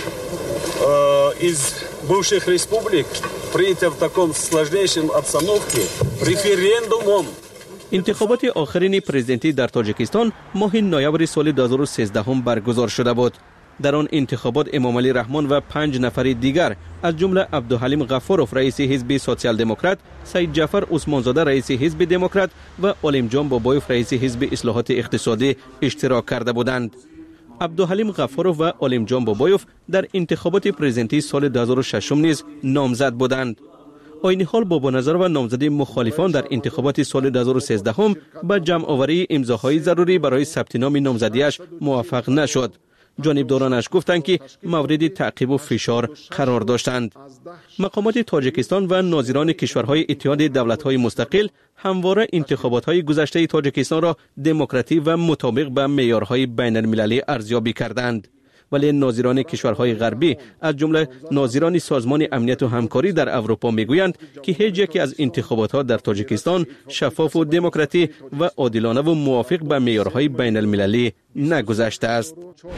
із бывших республик прийнята в таком сложнейшем обстановке референдумом. انتخابات آخرین پرزیدنتی در تاجیکستان ماه نوامبر سال 2013 برگزار شده بود. در آن انتخابات امامعلی رحمان و 5 نفر دیگر از جمله عبدالحلیم غفاروف رئیس حزب سوسیال دموکرات، سید جعفر عثمانزاده رئیس حزب دموکرات و علیم جان بابایوف رئیس حزب اصلاحات اقتصادی اشتراک کرده بودند. عبدالحلیم غفاروف و علیم جان بابایوف در انتخابات پرزیدنتی سال 2006 نیز نامزد بودند. عین حال بابا نظر و نامزدی مخالفان در انتخابات سال 2013 هم به جمع آوری امضاهای ضروری برای ثبت نام نامزدیش موفق نشد. جانبدارانش گفتند که مورد تعقیب و فشار قرار داشتند. مقامات تاجیکستان و ناظران کشورهای اتحاد دولت‌های مستقل همواره انتخابات‌های گذشته تاجیکستان را دموکراتیک و مطابق به معیارهای بین‌المللی ارزیابی کردند. ولی ناظران کشورهای غربی از جمله ناظران سازمان امنیت و همکاری در اروپا میگویند که هیچ یکی از انتخابات‌ها در تاجیکستان شفاف و دموکراتیک و عادلانه و موافق به معیارهای بین‌المللی نگذشته است.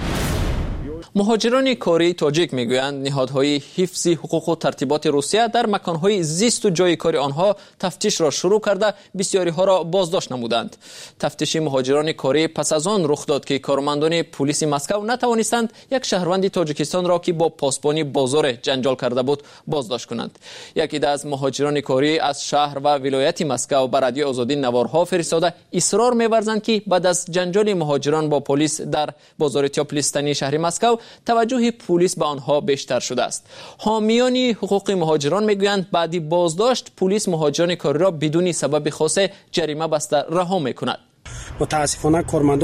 مهاجران کاری تاجیک میگویند نهادهای حفظ حقوق و ترتیبات روسیه در مکانهای زیست و جای کار آنها تفتیش را شروع کرده بسیاری ها را بازداشت نمودند. تفتیش مهاجران کاری پس از آن رخ داد که کارمندان پلیس مسکو نتوانستند یک شهروند تاجیکستان را که با پاسبانی بازار جنجال کرده بود بازداشت کنند. یکی از مهاجران کاری از شهر و ولایت مسکو به رادیو آزادی نوارها فرستاده اصرار می‌ورزند که بعد از جنجال مهاجران با پلیس در بازار تیاپلیستانی شهر مسکو توجه پلیس به آنها بیشتر شده است. حامیان حقوق مهاجران میگویند بعدی بازداشت پلیس مهاجران کاری را بدون سبب خاص جریمه بسته رها میکند. متاسفانه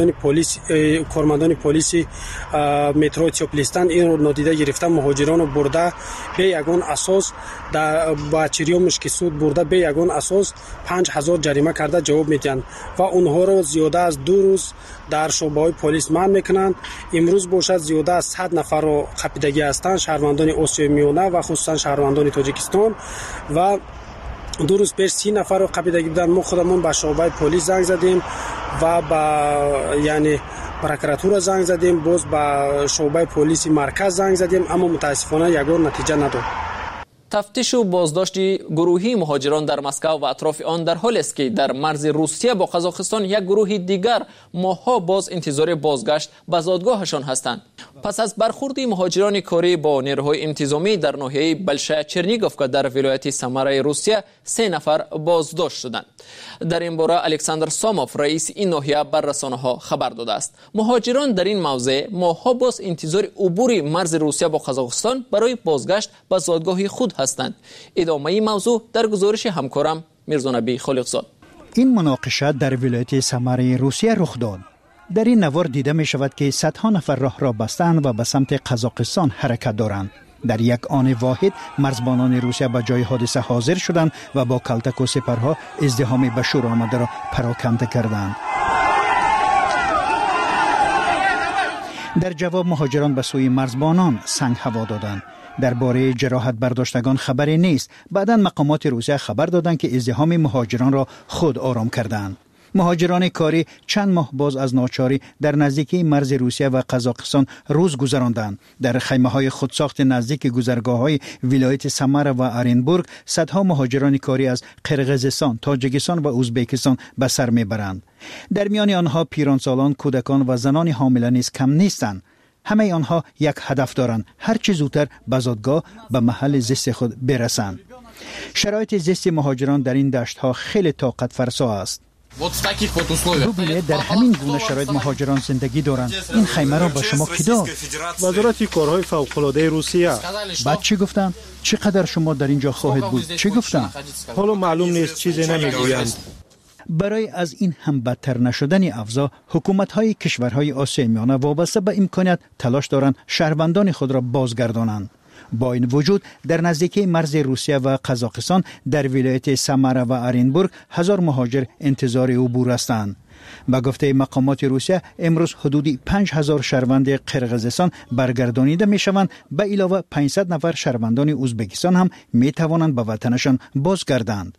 کارمندان پلیس مترو تیاپلیستان این رو نادیده گرفته مهاجران رو برده به یگان اساس در با چریومش که سود برده به یگان اساس 5000 جریمه کرده جواب میدن و اونها رو زیاده از 2 روز در شعبه‌های پلیس منع میکنند. امروز باشد زیاده از 100 نفر رو خپیدگی هستند، شهروندان آسیای میانه و خصوصا شهروندان تاجیکستان و 2 روز پیش 30 نفر رو قبیدگی بودن. ما خودمون به شعبه پلیس زنگ زدیم و به پروکراتور زنگ زدیم، باز به شعبه پلیس مرکز زنگ زدیم، اما متاسفانه یگان نتیجه نداد. تفتیش و بازداشت گروهی مهاجران در مسکو و اطراف آن در حالی است که در مرز روسیه با قزاقستان یک گروه دیگر ماه‌ها باز انتظار بازگشت به زادگاهشان هستند. پس از برخورد مهاجران کاری با نیروهای انتظامی در ناحیه بلشای چرنیگوف که در ولایت سمرای روسیه 3 نفر بازداشت شدند. در این باره الکساندر ساموف رئیس این ناحیه بر رسانه‌ها خبر داده است. مهاجران در این موضع ماه‌ها باز انتظار عبور مرز روسیه با قزاقستان برای بازگشت به زادگاه خود هستند. ادامه این موضوع در گزارش همکارم میرزا نبی خالقزاد. این مناقشه در ولایت سمرای روسیه رخ داد. در این نوار دیده می شود که صدها نفر راه را بستند و به سمت قزاقستان حرکت دارند. در یک آن واحد مرزبانان روسیه به جای حادثه حاضر شدند و با کلتک و سپرها ازدحام به شور آمده را پراکنده کردند. در جواب مهاجران به سوی مرزبانان سنگ هوا دادند. درباره جراحت برداشتگان خبری نیست. بعداً مقامات روسیه خبر دادند که ازدحام مهاجران را خود آرام کردند. مهاجران کاری چند ماه باز از ناچاری در نزدیکی مرز روسیه و قزاقستان روز گذراندند. در خیمه‌های خودساخت نزدیک گذرگاه‌های ولایت سمر و ارینبورگ صدها مهاجران کاری از قرقیزستان، تاجیکستان و ازبکستان به سر میبرند. در میان آنها پیرانسالان، کودکان و زنان حامله نیز کم نیستند. همه آنها یک هدف دارند: هر چه زودتر به زادگاه به محل زیست خود برسند. شرایط زیست مهاجران در این دشت‌ها خیلی طاقت فرسا است. ببینید در همین گونه شرایط مهاجران زندگی دارند. این خیمه را به شما کی داد؟ وزارت کارهای فوق‌العاده روسیه. بعد چی گفتن؟ چقدر شما در اینجا خواهید بود؟ چی گفتن؟ حالا معلوم نیست، چیزی نمیگویند. برای از این هم بدتر نشدن اوضاع، حکومت‌های کشورهای آسیای میانه وابسته به امکانیت تلاش دارند شهروندان خود را بازگردانند. با این وجود در نزدیکی مرز روسیه و قزاقستان در ولایت سمره و ارینبورگ 1000 مهاجر انتظار عبور هستند. به گفته مقامات روسیه امروز حدودی 5000 شهروند قرقیزستان برگردانیده می شوند. به علاوه 500 نفر شهروندان ازبکستان هم می توانند به وطنشان بازگردند.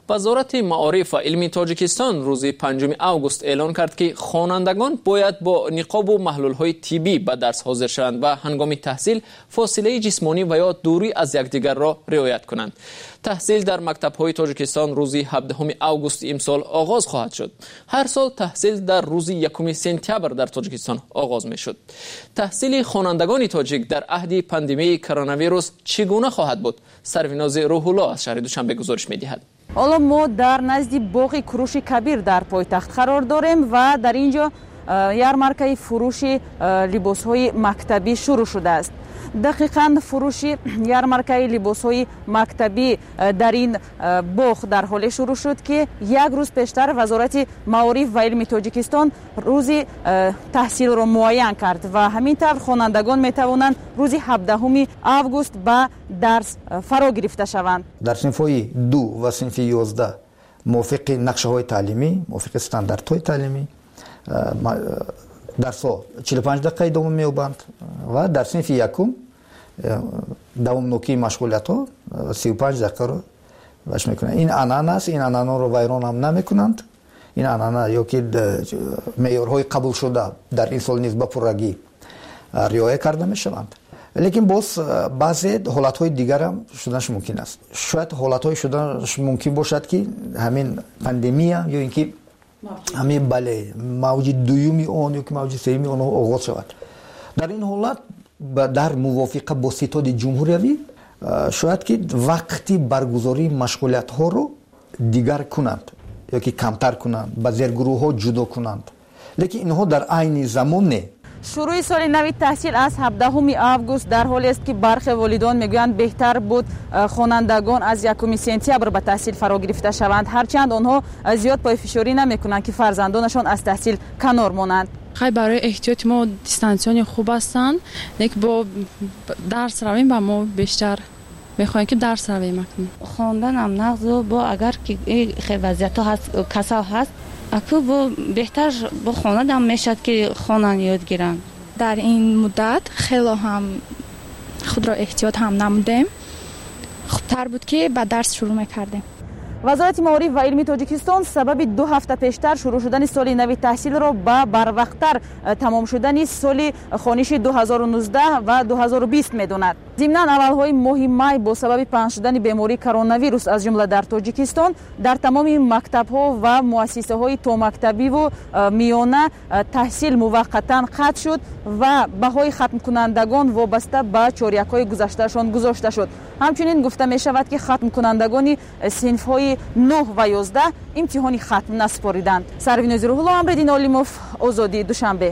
وزارت معارف و علم تاجیکستان روز 5 آگوست اعلان کرد که خوانندگان باید با نقاب و محلول‌های طبی به درس حاضر شوند و هنگام تحصیل فاصله جسمانی و یا دوری از یکدیگر را رعایت کنند. تحصیل در مکتب‌های تاجیکستان روز 17 آگوست امسال آغاز خواهد شد. هر سال تحصیل در روز 1 سپتامبر در تاجیکستان آغاز می‌شد. تحصیل خوانندگان تاجیک در عهد پاندمی کرونا ویروس چگونه خواهد بود؟ سروناز روح الله از شهر دوشنبه گزارش می‌دهد. حالا ما در نزد باغ کوروش کبیر در پایتخت قرار داریم و در اینجا یارمارکه فروش لباس‌های مکتبی شروع شده است. دقیقاً فروش یارمارکه لباس‌های مکتبی در این باغ در حال شروع شد که یک روز پیشتر وزارت معارف و علم تاجیکستان روز تحصیل را معین کرد و همینطور خوانندگان می‌توانند روز 17 آگوست به درس فرا گرفته شوند. در صنف‌های 2 و صنف 11 موافق نقشه‌های تعلیمی، موافق استانداردهای تعلیمی درس‌ها 45 دقیقه دوام می‌یابند و در صنف یکم دوامنوکی مشغولیت‌ها 35 دقیقه را باش می‌کنند. این عنعنه است، این عنعنه را ویران هم نمی‌کنند. این عنعنه یا که معیارهای قبول شده در این سال نیز به پررگی رعایت کرده می‌شوند. لیکن باز بعضی حالت‌های دیگر هم شدنش ممکن است. شاید حالت‌های شدنش ممکن باشد که همین پاندمی یا اینکه همین بله موج دومی اون یا که موج سومی اون آغاز شود. در این حالت در موافقت با ستاد جمهوری شاید که وقتی برگزاری مشغولیت ها رو دیگر کنند یا که کمتر کنند، به زیر گروه ها جدا کنند. لیکن اینها در عین زمان نه. شروع سال نو تحصیل از 17 آگوست در حالی است که برخی والدان میگویند بهتر بود خوانندگان از 1 سپتامبر به تحصیل فرا گرفته شوند، هرچند آنها زیاد پای فشاری نمیکنند که فرزندانشان از تحصیل کنار مانند. خیلی برای احتیاط ما دیستانسیون خوب هستند، لیکن با درس رویم با ما بیشتر میخوایم که درس رویم. خواندن هم نقض با اگر که خیلی وضعیت هست کسا هست اکو با بهتر با خواندن هم میشد که خوانن یاد گیرن. در این مدت خیلی هم خود را احتیاط هم نمودیم، خوبتر بود که با درس شروع میکردیم. وزارت معارف و علم تاجیکستان سبب 2 هفته پیشتر شروع شدن سال نو تحصیل را به بروقتر تمام شدن سال خوانشی 2019 و 2020 میداند. ضمناً اولهای ماه می با سبب پنهان شدن بیماری کرونا ویروس از جمله در تاجیکستان در تمام مکتب‌ها و مؤسسه‌های تا مکتبی و میانه تحصیل موقتا قطع شد و بهای ختم کنندگان وابسته به چاریک‌های گذشتهشان گذاشته شد. همچنین گفته می شود که ختم کنندگان صنف‌های 9 و 11 امتحانی ختم نسپاریدند. سروناز روح الله، امردین علیموف، آزادی دوشنبه.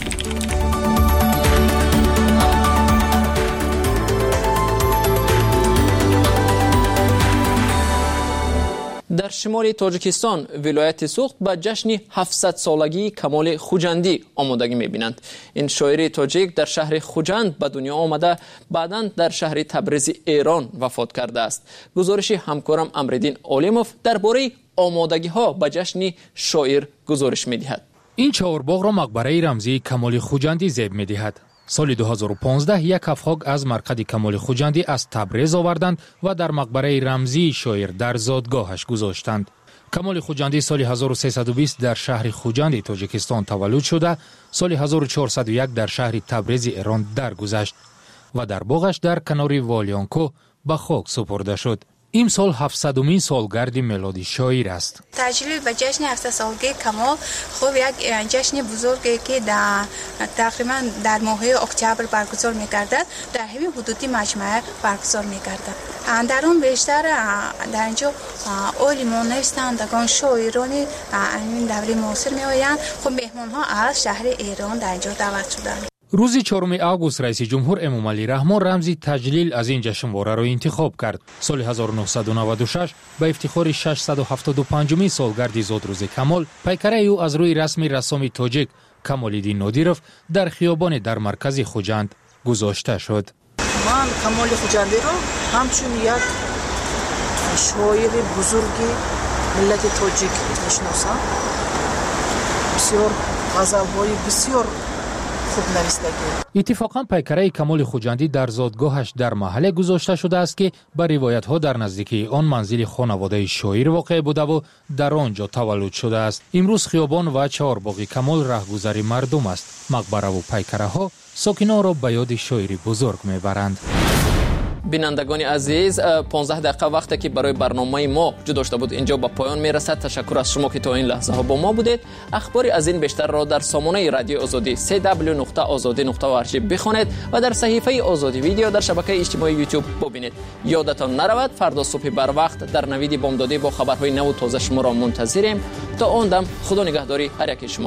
در شمال تاجیکستان ولایت سوخت به جشن 700 سالگی کمال خوجندی آمادگی می‌بینند. این شاعر تاجیک در شهر خوجند به دنیا آمده، بعداً در شهر تبریز ایران وفات کرده است. گزارش همکارم امردین علیموف درباره آمادگی‌ها به جشن شاعر گزارش می‌دهد. این چهارباغ را مقبره رمزی کمال خوجندی زیب می‌دهد. سال 2015 یک افغان از مرقد کمال خوجندی از تبریز آوردند و در مقبره رمزی شاعر در زادگاهش گذاشتند. کمال خوجندی سال 1320 در شهر خوجند تاجیکستان تولد شده، سال 1401 در شهر تبریز ایران درگذشت و در باغش در کنار والیانکو به خاک سپرده شد. این سال 700مین سالگرد میلادی شاعر است. تجلیل به جشن 700 سالگی کمال خوب یک جشن بزرگی که تقریبا در ماه اکتبر برگزار می‌گردد، در همین حدودی مجمع برگزار می‌گردد. در اون بیشتر در اینجا علمان نویسندگان شاعران این دوره معاصر می‌آیند. خب مهمان‌ها از شهر ایران در اینجا دعوت شدند. روز 4 آگوست رئیس جمهور امامعلی رحمان رمزی تجلیل از این جشنواره را انتخاب کرد. سال 1996 به افتخار 675مین سالگرد زادروز کمال، پیکره او از روی رسم رسام تاجیک کمال‌الدین نادیروف در خیابان در مرکز خوجند گذاشته شد. من کمال خوجندی را همچون یک شاعر بزرگی ملت تاجیک میشناسم. بسیار غزل‌های بسیار خوب نویسندگی. اتفاقا پیکره کمال خوجندی در زادگاهش در محل گذاشته شده است که به روایت ها در نزدیکی آن منزل خانواده شاعر واقع بوده و در آنجا تولد شده است. امروز خیابان و چهارباغ کمال راهگذر مردم است. مقبره و پیکره ها ساکنان را به یاد شاعری بزرگ میبرند. بینندگان عزیز، 15 دقیقه وقتی که برای برنامه ما جو داشته بود اینجا به پایان میرسد. تشکر از شما که تا این لحظه ها با ما بودید. اخباری از این بیشتر را در سامانه رادیو آزادی www.azadi.org بخوانید و در صحیفه آزادی ویدیو در شبکه اجتماعی یوتیوب ببینید. یادتان نرود فردا صبح بر وقت در نوید بامدادی با خبرهای نو و تازه شما را منتظریم. تا آن دم خدا نگهداری هر یک شما.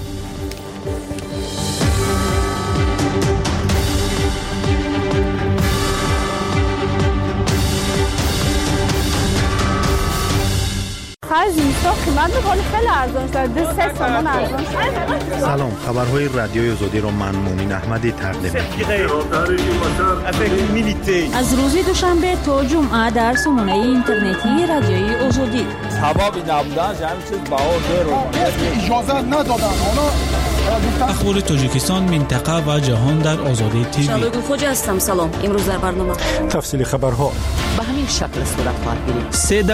سلام، خبرهای رادیوی آزادی را من مومن احمدی تقدیم می‌کنم. از روز دوشنبه تا جمعه در سامانه اینترنتی رادیوی آزادی. سبب نبودن همین چیز بهار اجازه ندادن. اخبار تاجیکستان، منطقه و جهان در آزادی تیوی. شادو خوجا هستم. سلام. امروز در برنامه تفصیل خبرها به همین شکل صورت خواهد گرفت.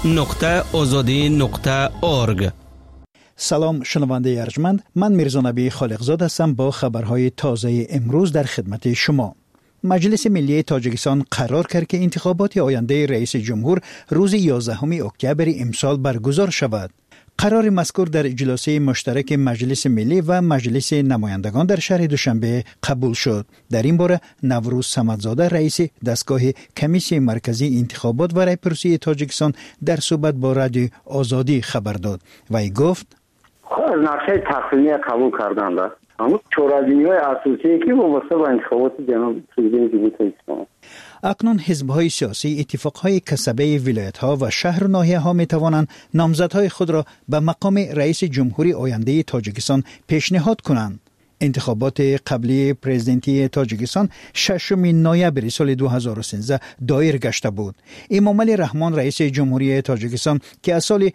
www.azadi.org. سلام شنونده ارجمند، من میرزا نبی خالقزاد هستم با خبرهای تازه امروز در خدمت شما. مجلس ملی تاجیکستان قرار کرد که انتخابات آینده رئیس جمهور روز 11 اکتبر امسال برگزار شود. قرار مذکور در اجلاس مشترک مجلس ملی و مجلس نمایندگان در شهر دوشنبه قبول شد. در این باره نوروز صمدزاده رئیس دستگاه کمیسیون مرکزی انتخابات و رایپرسی تاجیکستان در صحبت با رادیو آزادی خبر داد و ای گفت نقشه تقسیمی قبول کردند. اما چهاربینی‌های اساسی که وابسته به انتخابات جناب پرزیدنت جمهوری تاجیکستان. اکنون حزب‌های سیاسی، اتفاق‌های کسبه ولایت‌ها و شهر و ناحیه‌ها می‌توانند نامزدهای خود را به مقام رئیس جمهوری آینده تاجیکستان پیشنهاد کنند. انتخابات قبلی پرزیدنتی تاجیکستان 6 نوامبر سال 2013 دایر گشته بود. امامعلی رحمان رئیس جمهوری تاجیکستان که از سال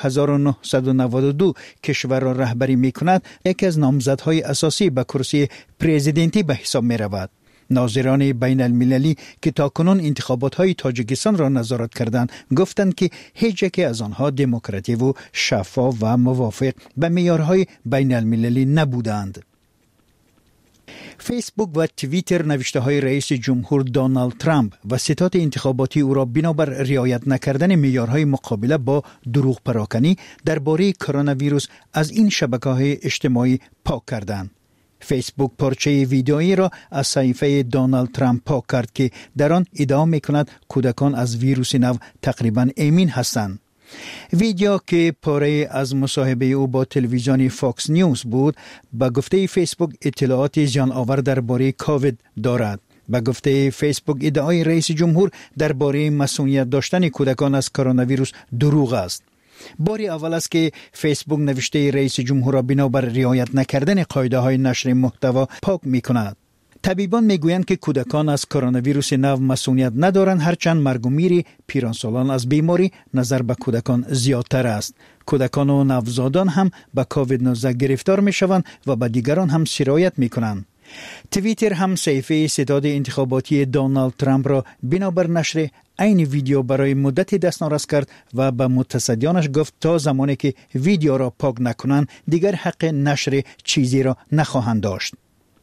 1992 کشور را رهبری می‌کند، یکی از نامزدهای اساسی به کرسی پرزیدنتی به حساب می‌رود. ناظران بین المللی که تاکنون انتخابات‌های تاجیکستان را نظارت کردند گفتند که هیچ یک از آنها دموکراتیک و شفاف و موافق به معیارهای بین المللی نبودند. فیسبوک و توییتر نوشته‌های رئیس جمهور دونالد ترامپ و ستاد انتخاباتی او را بنابر رعایت نکردن معیارهای مقابله با دروغ پراکنی درباره کرونا ویروس از این شبکه‌های اجتماعی پاک کردند. فیسبوک پارچه ویدئویی را از صحیفه دونالد ترامپ پاک کرد که در آن ادعا می‌کند کودکان از ویروس نو تقریباً امین هستند. ویدیو که پاره از مصاحبه او با تلویزیون فاکس نیوز بود، به گفته فیسبوک اطلاعات زیان آور درباره کووید دارد. به گفته فیسبوک ادعای رئیس جمهور درباره مسئولیت داشتن کودکان از کرونا ویروس دروغ است. باری اول است که فیسبوک نوشته رئیس جمهور را بنابر رعایت نکردن قاعده‌های نشر محتوا پاک می‌کند. طبیبان میگویند که کودکان از کرونا ویروس نو مسئولیت ندارند، هرچند مرگ و میر پیرانسالان از بیماری نظر به کودکان زیادتر است. کودکان و نوزادان هم به کووید 19 گرفتار میشوند و به دیگران هم سرایت میکنند. توییتر هم صحیفه ستاد انتخاباتی دونالد ترامپ را بنابر نشر این ویدیو برای مدتی دستنویس کرد و به متصدیانش گفت تا زمانی که ویدیو را پاک نکنند دیگر حق نشر چیزی را نخواهند داشت.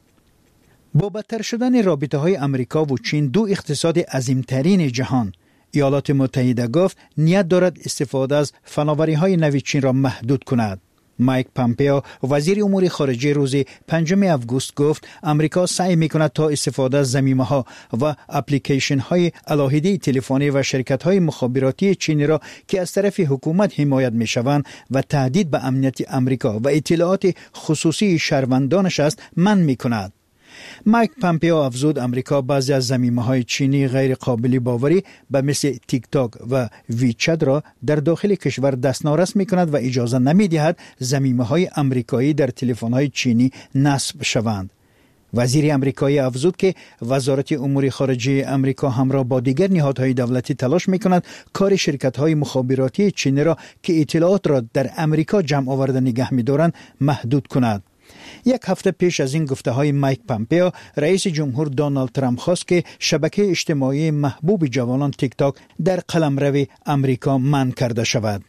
با بدتر شدن رابطه‌های امریکا و چین، دو اقتصاد عظیمترین جهان، ایالات متحده گفت نیت دارد استفاده از فناوری‌های نو چین را محدود کند. مایک پامپئو وزیر امور خارجه روز 5 آگوست گفت امریکا سعی می‌کند تا استفاده از ضمیمه‌ها و اپلیکیشن‌های علاهده تلفنی و شرکت‌های مخابراتی چینی را که از طرف حکومت حمایت می‌شوند و تهدید به امنیت امریکا و اطلاعات خصوصی شهروندانش است منع می‌کند. مایک پامپئو افزود امریکا بعضی از ضمیمه‌های چینی غیر قابل باوری به مثل تیک تاک و ویچت را در داخل کشور دستنویس می‌کند و اجازه نمی‌دهد ضمیمه‌های آمریکایی در تلفن‌های چینی نصب شوند. وزیر آمریکایی افزود که وزارت امور خارجه آمریکا همراه با دیگر نهادهای دولتی تلاش می‌کند کار شرکت‌های مخابراتی چینی را که اطلاعات را در آمریکا جمع آورده نگه می‌دارند محدود کند. یک هفته پیش از این گفته‌های مایک پامپئو، رئیس جمهور دونالد ترامپ خواست که شبکه اجتماعی محبوب جوانان تیک تاک در قلمرو امریکا منع کرده شود.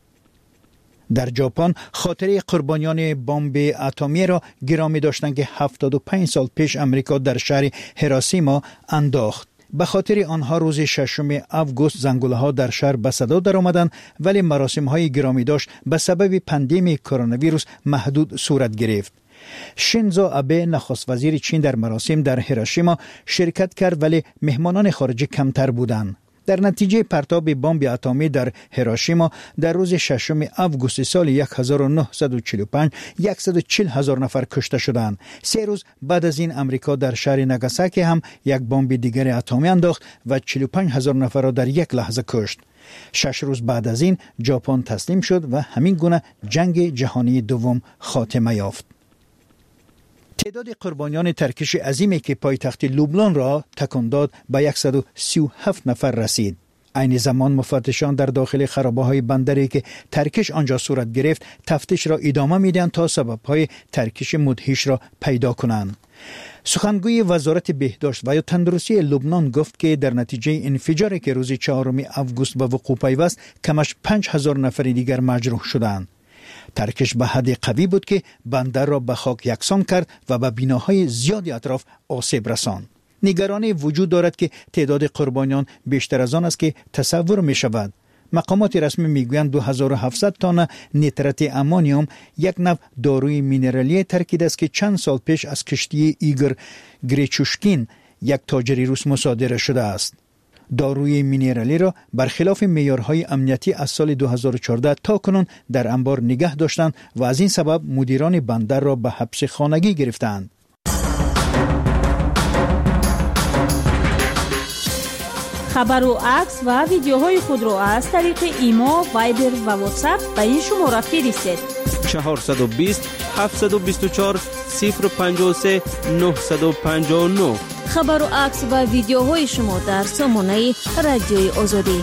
در ژاپن خاطره قربانیان بمب اتمی را گرامی داشتند که 75 سال پیش امریکا در شهر هیروشیما انداخت. به خاطر آنها روز 6 آگوست زنگوله‌ها در شهر به صدا درآمدند، ولی مراسم‌های گرامی داشت به سبب پاندمی کرونا ویروس محدود صورت گرفت. شینزو آبه نخست وزیر چین در مراسم در هیروشیما شرکت کرد، ولی مهمانان خارجی کمتر بودند. در نتیجه پرتاب بمب اتمی در هیروشیما در روز 6 آگوست سال 1945 140,000 نفر کشته شدند. 3 روز بعد از این امریکا در شهر ناگاساکی هم یک بمب دیگر اتمی انداخت و 45,000 نفر را در یک لحظه کشت. 6 روز بعد از این ژاپن تسلیم شد و همین گونه جنگ جهانی دوم خاتمه یافت. تعداد قربانیان ترکش عظیمی که پایتخت لوبنان را تکان داد به 137 نفر رسید. عین زمان مفتشان در داخل خرابه‌های بندری که ترکش آنجا صورت گرفت تفتیش را ادامه میدن تا سبب‌های ترکش مدهش را پیدا کنند. سخنگوی وزارت بهداشت و تندرستی لبنان گفت که در نتیجه انفجاری که روز 4 آگوست به وقوع پیوست کمش 5,000 نفر دیگر مجروح شدند. ترکش به حد قوی بود که بندر را به خاک یکسان کرد و به بناهای زیادی اطراف آسیب رساند. نگرانی وجود دارد که تعداد قربانیان بیشتر از آن است که تصور می شود. مقامات رسمی میگویند 2700 تن نیترات امونیوم، یک نوع داروی مینرالی ترکیده است که چند سال پیش از کشتی ایگور گریچوشکین یک تاجر روس مصادره شده است. داروی مینرالی را برخلاف معیارهای امنیتی از سال 2014 تا کنون در انبار نگه داشتند و از این سبب مدیران بندر را به حبس خانگی گرفتند. خبر و عکس و ویدیوهای خود را از طریق ایما، وایبر و واتساپ به این شماره فرستید. 420 724 053 959. خبر و عکس و ویدیوهای شما در سامانه رادیوی آزادی.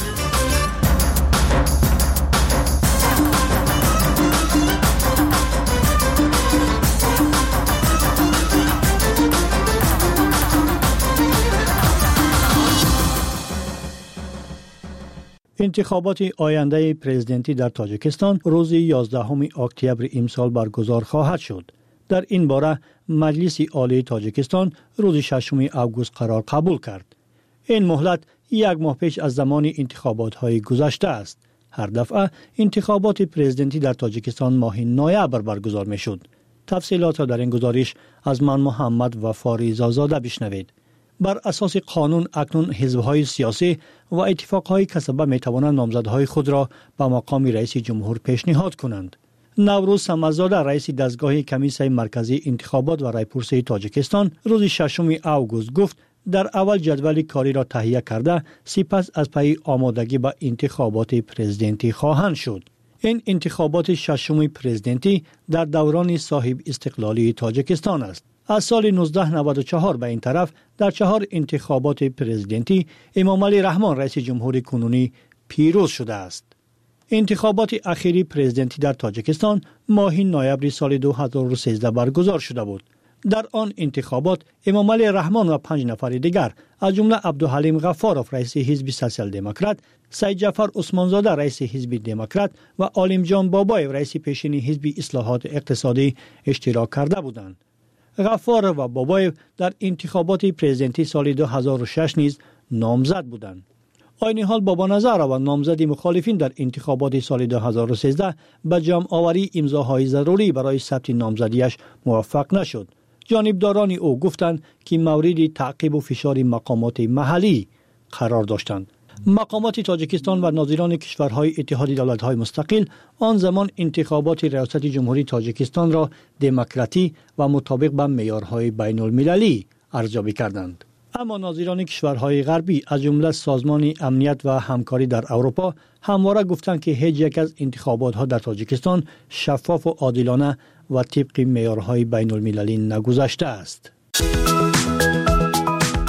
انتخابات آینده پرزیدنتی در تاجیکستان روز 11 اکتبر امسال برگزار خواهد شد. در این باره مجلس عالی تاجیکستان روز 6 آگوست قرار قبول کرد. این مهلت یک ماه پیش از زمان انتخابات گذشته است. هر دفعه انتخابات پرزیدنتی در تاجیکستان ماه نوامبر برگزار می شد. تفصیلات را در این گزارش از من محمد و فاریزاده بشنوید. بر اساس قانون اکنون حزب‌های سیاسی و اتفاق‌های کسبه می‌توانند نامزدهای خود را به مقام رئیس جمهور پیشنهاد کنند. نوروز سمزاده رئیس دستگاه کمیسیون مرکزی انتخابات و رایپرسی تاجیکستان روز 6 آگوست گفت در اول جدول کاری را تهیه کرده سپس از پی آمادگی به انتخابات پرزیدنتی خواهند شد. این انتخابات 6 پرزیدنتی در دوران صاحب استقلالی تاجیکستان است. از سال 1994 به این طرف در 4 انتخابات پرزیدنتی امام علی رحمان رئیس جمهور کنونی پیروز شده است. انتخابات اخیری پرزیدنتی در تاجیکستان ماه نوامبر سال 2013 برگزار شده بود. در آن انتخابات امام علی رحمان و 5 نفر دیگر از جمله عبدالحلیم غفارов رئیس حزب سوسیال دموکرات، سید جعفر عثمانزاده رئیس حزب دموکرات و عالم جان بابایف رئیس پیشین حزب اصلاحات اقتصادی اشتراک کرده بودند. غفارov و بابایف در انتخابات پرزیدنتی سال 2006 نیز نامزد بودند. عین حال بابا نظر و نامزد مخالفین در انتخابات سال 2013 به جمع آوری امضاهای ضروری برای ثبت نامزدیش موفق نشد. جانبداران او گفتند که مورد تعقیب و فشار مقامات محلی قرار داشتند. مقامات تاجیکستان و ناظران کشورهای اتحاد دولت‌های مستقل آن زمان انتخابات ریاست جمهوری تاجیکستان را دموکراتی و مطابق با معیارهای بین المللی ارزیابی کردند. اما ناظران کشورهای غربی از جمله سازمان امنیت و همکاری در اروپا همواره گفتند که هیچ یک از انتخابات‌ها در تاجیکستان شفاف و عادلانه و طبق معیارهای بین المللی نگذشته است.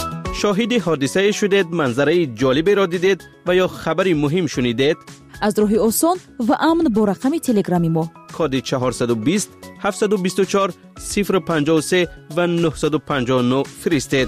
شاهد حادثه شدید، منظره جالبی را دیدید و یا خبری مهم شنیدید؟ از راهی آسان و امن با رقم تلگرامی ما کد 420 724 053 و 959 فرستید.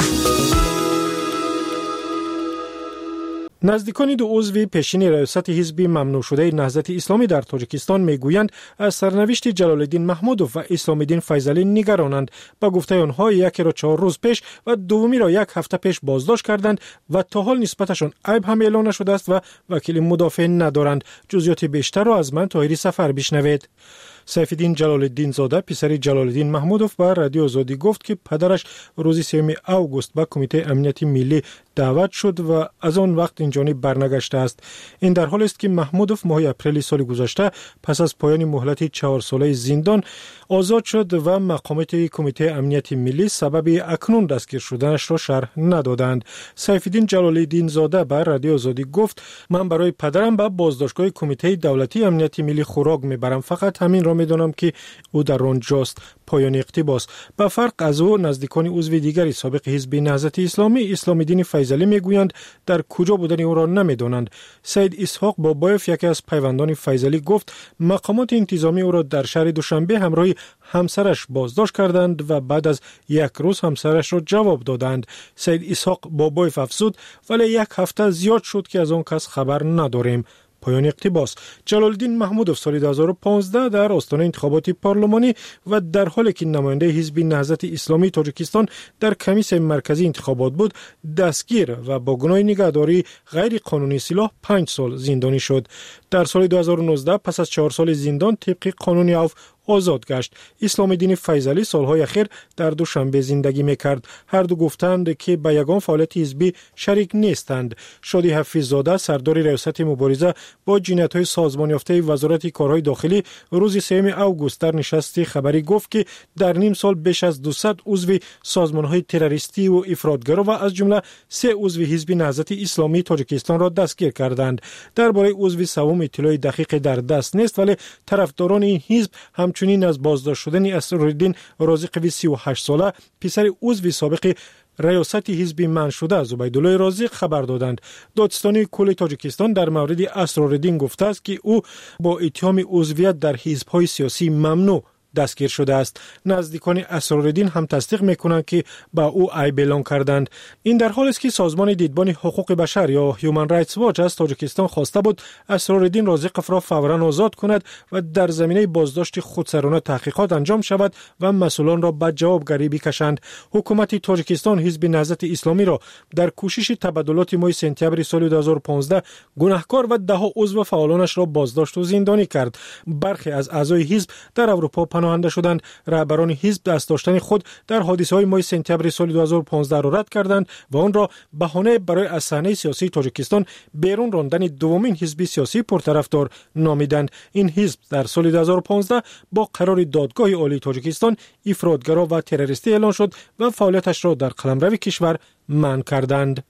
نزدیکان دو عضو پیشین ریاست حزب ممنوع شده نهضت اسلامی در تاجیکستان میگویند از سرنوشت جلال الدین محمودوف و اسلام الدین فیضلی نگرانند. با گفته آنها یکی را 4 روز پیش و دومی را 1 هفته پیش بازداشت کردند و تا حال نسبتشان عیب هم اعلان نشده است و وکیل مدافع ندارند. جزئیات بیشتر را از من طاهری سفر بشنوید. سیف الدین جلال الدین زاده پسر جلال الدین محمودوف با رادیو آزادی گفت که پدرش روز 3 اوگوست به کمیته امنیتی ملی دعوت شد و از آن وقت این جانب برنگشته است. این در حالی است که محمودوف ماه اپریل سال گذشته پس از پایان مهلت 4 ساله زندان آزاد شد و مقامات کمیته امنیتی ملی سبب اکنون دستگیر شدنش را شرح ندادند. سیف الدین جلال الدین زاده با رادیو آزادی گفت من برای پدرم به بازداشتگاه کمیته دولتی امنیتی ملی خوراک میبرم، فقط همین را میدانم که او در آنجاست. پایان اقتباس. به فرق از او نزدیکان عضو دیگری سابق حزب نهضت اسلامی اسلام الدین فیضلی میگویند در کجا بودن او را نمیدانند. سید اسحاق بابایف یکی از پیوندان فیضلی گفت مقامات انتظامی او را در شهر دوشنبه همراه همسرش بازداشت کردند و بعد از 1 روز همسرش را جواب دادند. سید اسحاق بابایف افزود ولی 1 هفته زیاد شد که از آن کس خبر نداریم. پایان اقتباس. جلال الدین محمودوف سال 2015 در آستانه انتخابات پارلمانی و در حالی که نماینده حزب نهضت اسلامی تاجیکستان در کمیسیون مرکزی انتخابات بود دستگیر و با گناه نگهداری غیر قانونی سلاح 5 سال زندانی شد. در سال 2019 پس از 4 سال زندان طبق قانون عفو آزاد گشت. اسلام الدین فیضلی سالهای اخیر در دوشنبه زندگی میکرد. هر دو گفتند که به یگان فعالیت حزبی شریک نیستند. شادی حفیظ‌زاده سردار ریاست مبارزه با جنایت‌های سازمان یافته وزارت کارهای داخلی روز 3 اوگوست در نشست خبری گفت که در نیم سال بیش از 200 عضو سازمان‌های تروریستی و افراطگرا و از جمله 3 عضو حزب نهضت اسلامی تاجیکستان را دستگیر کردند. درباره عضو سوم اطلاع دقیق در دست نیست ولی طرفداران این حزب همچنین از بازداشت شدن اسرالدین رازق 38 ساله پسر عضو سابق ریاست حزب منع شده زبیدالله رازق خبر دادند. دادستانی کل تاجیکستان در مورد اسرالدین گفته است که او با اتهام عضویت در حزب‌های سیاسی ممنوع دستگیر شده است. نزدیکان اسرالدین هم تصدیق میکنند که با او عیب اعلان کردند. این در حالی است که سازمان دیدبان حقوق بشر یا هیومن رایتس واچ از تاجیکستان خواسته بود اسرالدین رازق را فوراً آزاد کند و در زمینه بازداشت خودسرانه تحقیقات انجام شود و مسئولان را به جوابگری بکشند. حکومت تاجیکستان حزب نهضت اسلامی را در کوشش تبادلات ماه سپتامبر سال 2015 گناهکار و 10 عضو فعالانش را بازداشت و زندانی کرد. برخی از اعضای حزب در اروپا پناهنده شدند. رهبران حزب دست داشتن خود در حادثه‌های ماه سپتامبر سال 2015 را رد کردند و آن را بهانه برای از صحنه سیاسی تاجیکستان بیرون راندن دومین حزب سیاسی پرطرفدار نامیدند. این حزب در سال 2015 با قرار دادگاه عالی تاجیکستان افراطگرا و تروریستی اعلان شد و فعالیتش را در قلمرو کشور منع کردند.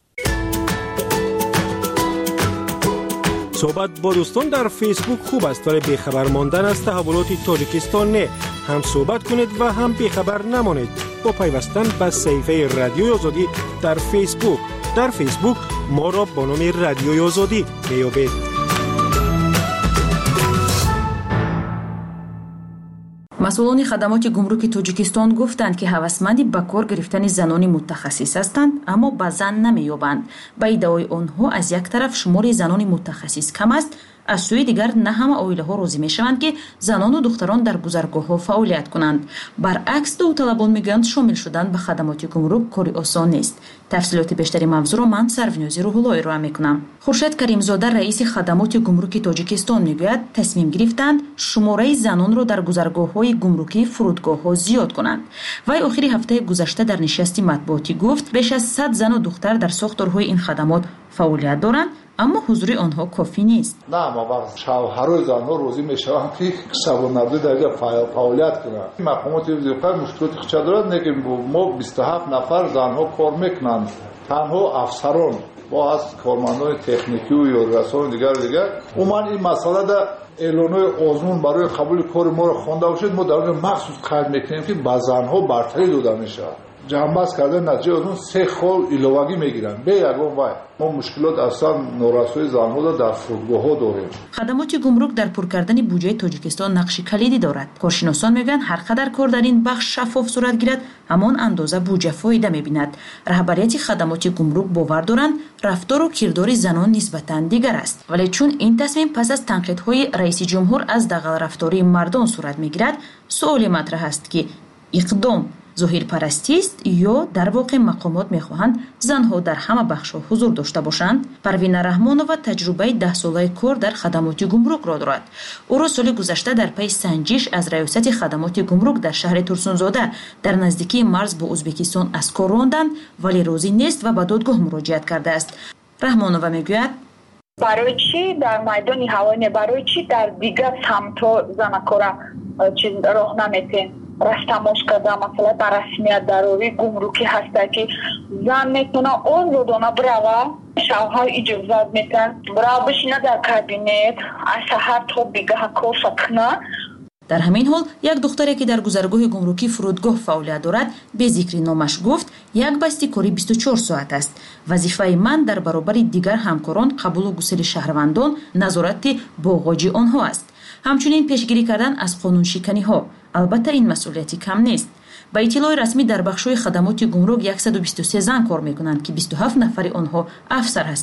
صحبت با دوستان در فیسبوک خوب است ولی بیخبر ماندن از تحولات تاجیکستان نه. هم صحبت کنید و هم بیخبر نمانید با پیوستن به صفحه رادیوی آزادی در فیسبوک. در فیسبوک ما را با نام رادیوی آزادی میابید. مسئولان خدمات گمرک تاجیکستان گفتند که هوسمند به کار گرفتن زنان متخصص هستند اما به زن نمی‌یابند. با ادعای آنها از یک طرف شمار زنان متخصص کم است، از سوی دیگر نه همه عائله‌ها راضی می‌شوند که زنان و دختران در گذرگاه‌ها فعالیت کنند. برعکس داوطلبان میگویند شامل شدن به خدمات گمرک کاری آسان نیست. تفصیلات بیشتری موضوع را من سرونیازی روح‌اللهی ارائه می‌کنم. خورشید کریمزاده رئیس خدمات گمرک تاجیکستان میگوید تصمیم گرفتند شماره زنان را در گذرگاه‌های گمرکی فرودگاه‌ها زیاد کنند. وی آخر هفته گذشته در نشست مطبوعاتی گفت بیش از 100 زن و دختر در ساختارهای این خدمات فعالیت دارند اما حضور آنها کافی نیست. نه ما شوهرای زنها روزی میشوند که 190 دقیقه فعالیت کنند. مقامات وظیفه مشکلات خود دارند که ما 27 نفر زنها کار میکنند. تنها افسران با از کارمندان تکنیکی و یادرسان دیگر عموما این مسئله در اعلان‌های آزمون برای قبول کار ما را خوانده باشید ما در اون مخصوص قید میکنیم که به زنها برتری داده میشه. جنبش کردن نتیجه اون 3 خال ایلوگی میگیرن به یگان وای ما مشکلات اصلا نورسوی زنها را در فرودگاه‌ها داریم. خدمات گمرک در پر کردن بودجه تاجیکستان نقش کلیدی دارد. کارشناسان میگویند هر قدر کار در این بخش شفاف صورت گیرد همان اندازه بودجه فایده میبیند. رهبریت خدمات گمرک باور دارند رفتار و کردار زنان نسبتاً دیگر است. ولی چون این تصمیم پس از تنقیدهای رئیس جمهور از دغل رفتاری مردان صورت میگیرد سوال مطرح است که اقدام ظاهر پرستی است یا در واقع مقامات میخواهند زنها در همه بخش‌ها حضور داشته باشند. پروین رحمانова تجربه 10 ساله کار در خدمات گمرک را دارد. او را سال گذشته در پی سنجش از ریاست خدمات گمرک در شهر ترسونزاده در نزدیکی مرز با ازبکستان از کار راندند ولی راضی نیست و به دادگاه مراجعت کرده است. رحمانова میگوید برای چی در میدان هوایی برای چی در دیگر سمت‌ها زنکارا چیز راه نمیتین رفتماش کرده مثلا بر رسمیت ضروری گمرکی هسته که زن میتونه اون رودانه بروا شوهر اجازت میتن برا بشینه در کابینت از سحر تا دیگه کار کنه. در همین حال یک دختری که در گذرگاه گمرکی فرودگاه فعالیت دارد به ذکر نامش گفت یک بسته کاری 24 ساعت است. وظیفه من در برابر دیگر همکاران قبول و گسیل شهروندان نظارت باغاجی آنها است. همچنین پیشگیری کردن از قانون شکنی ها. البته این مسئولیتی کم نیست. با اطلاع رسمی در بخش‌های خدمات گمرک 123 زن کار میکنند که 27 نفر آنها افسر هستند.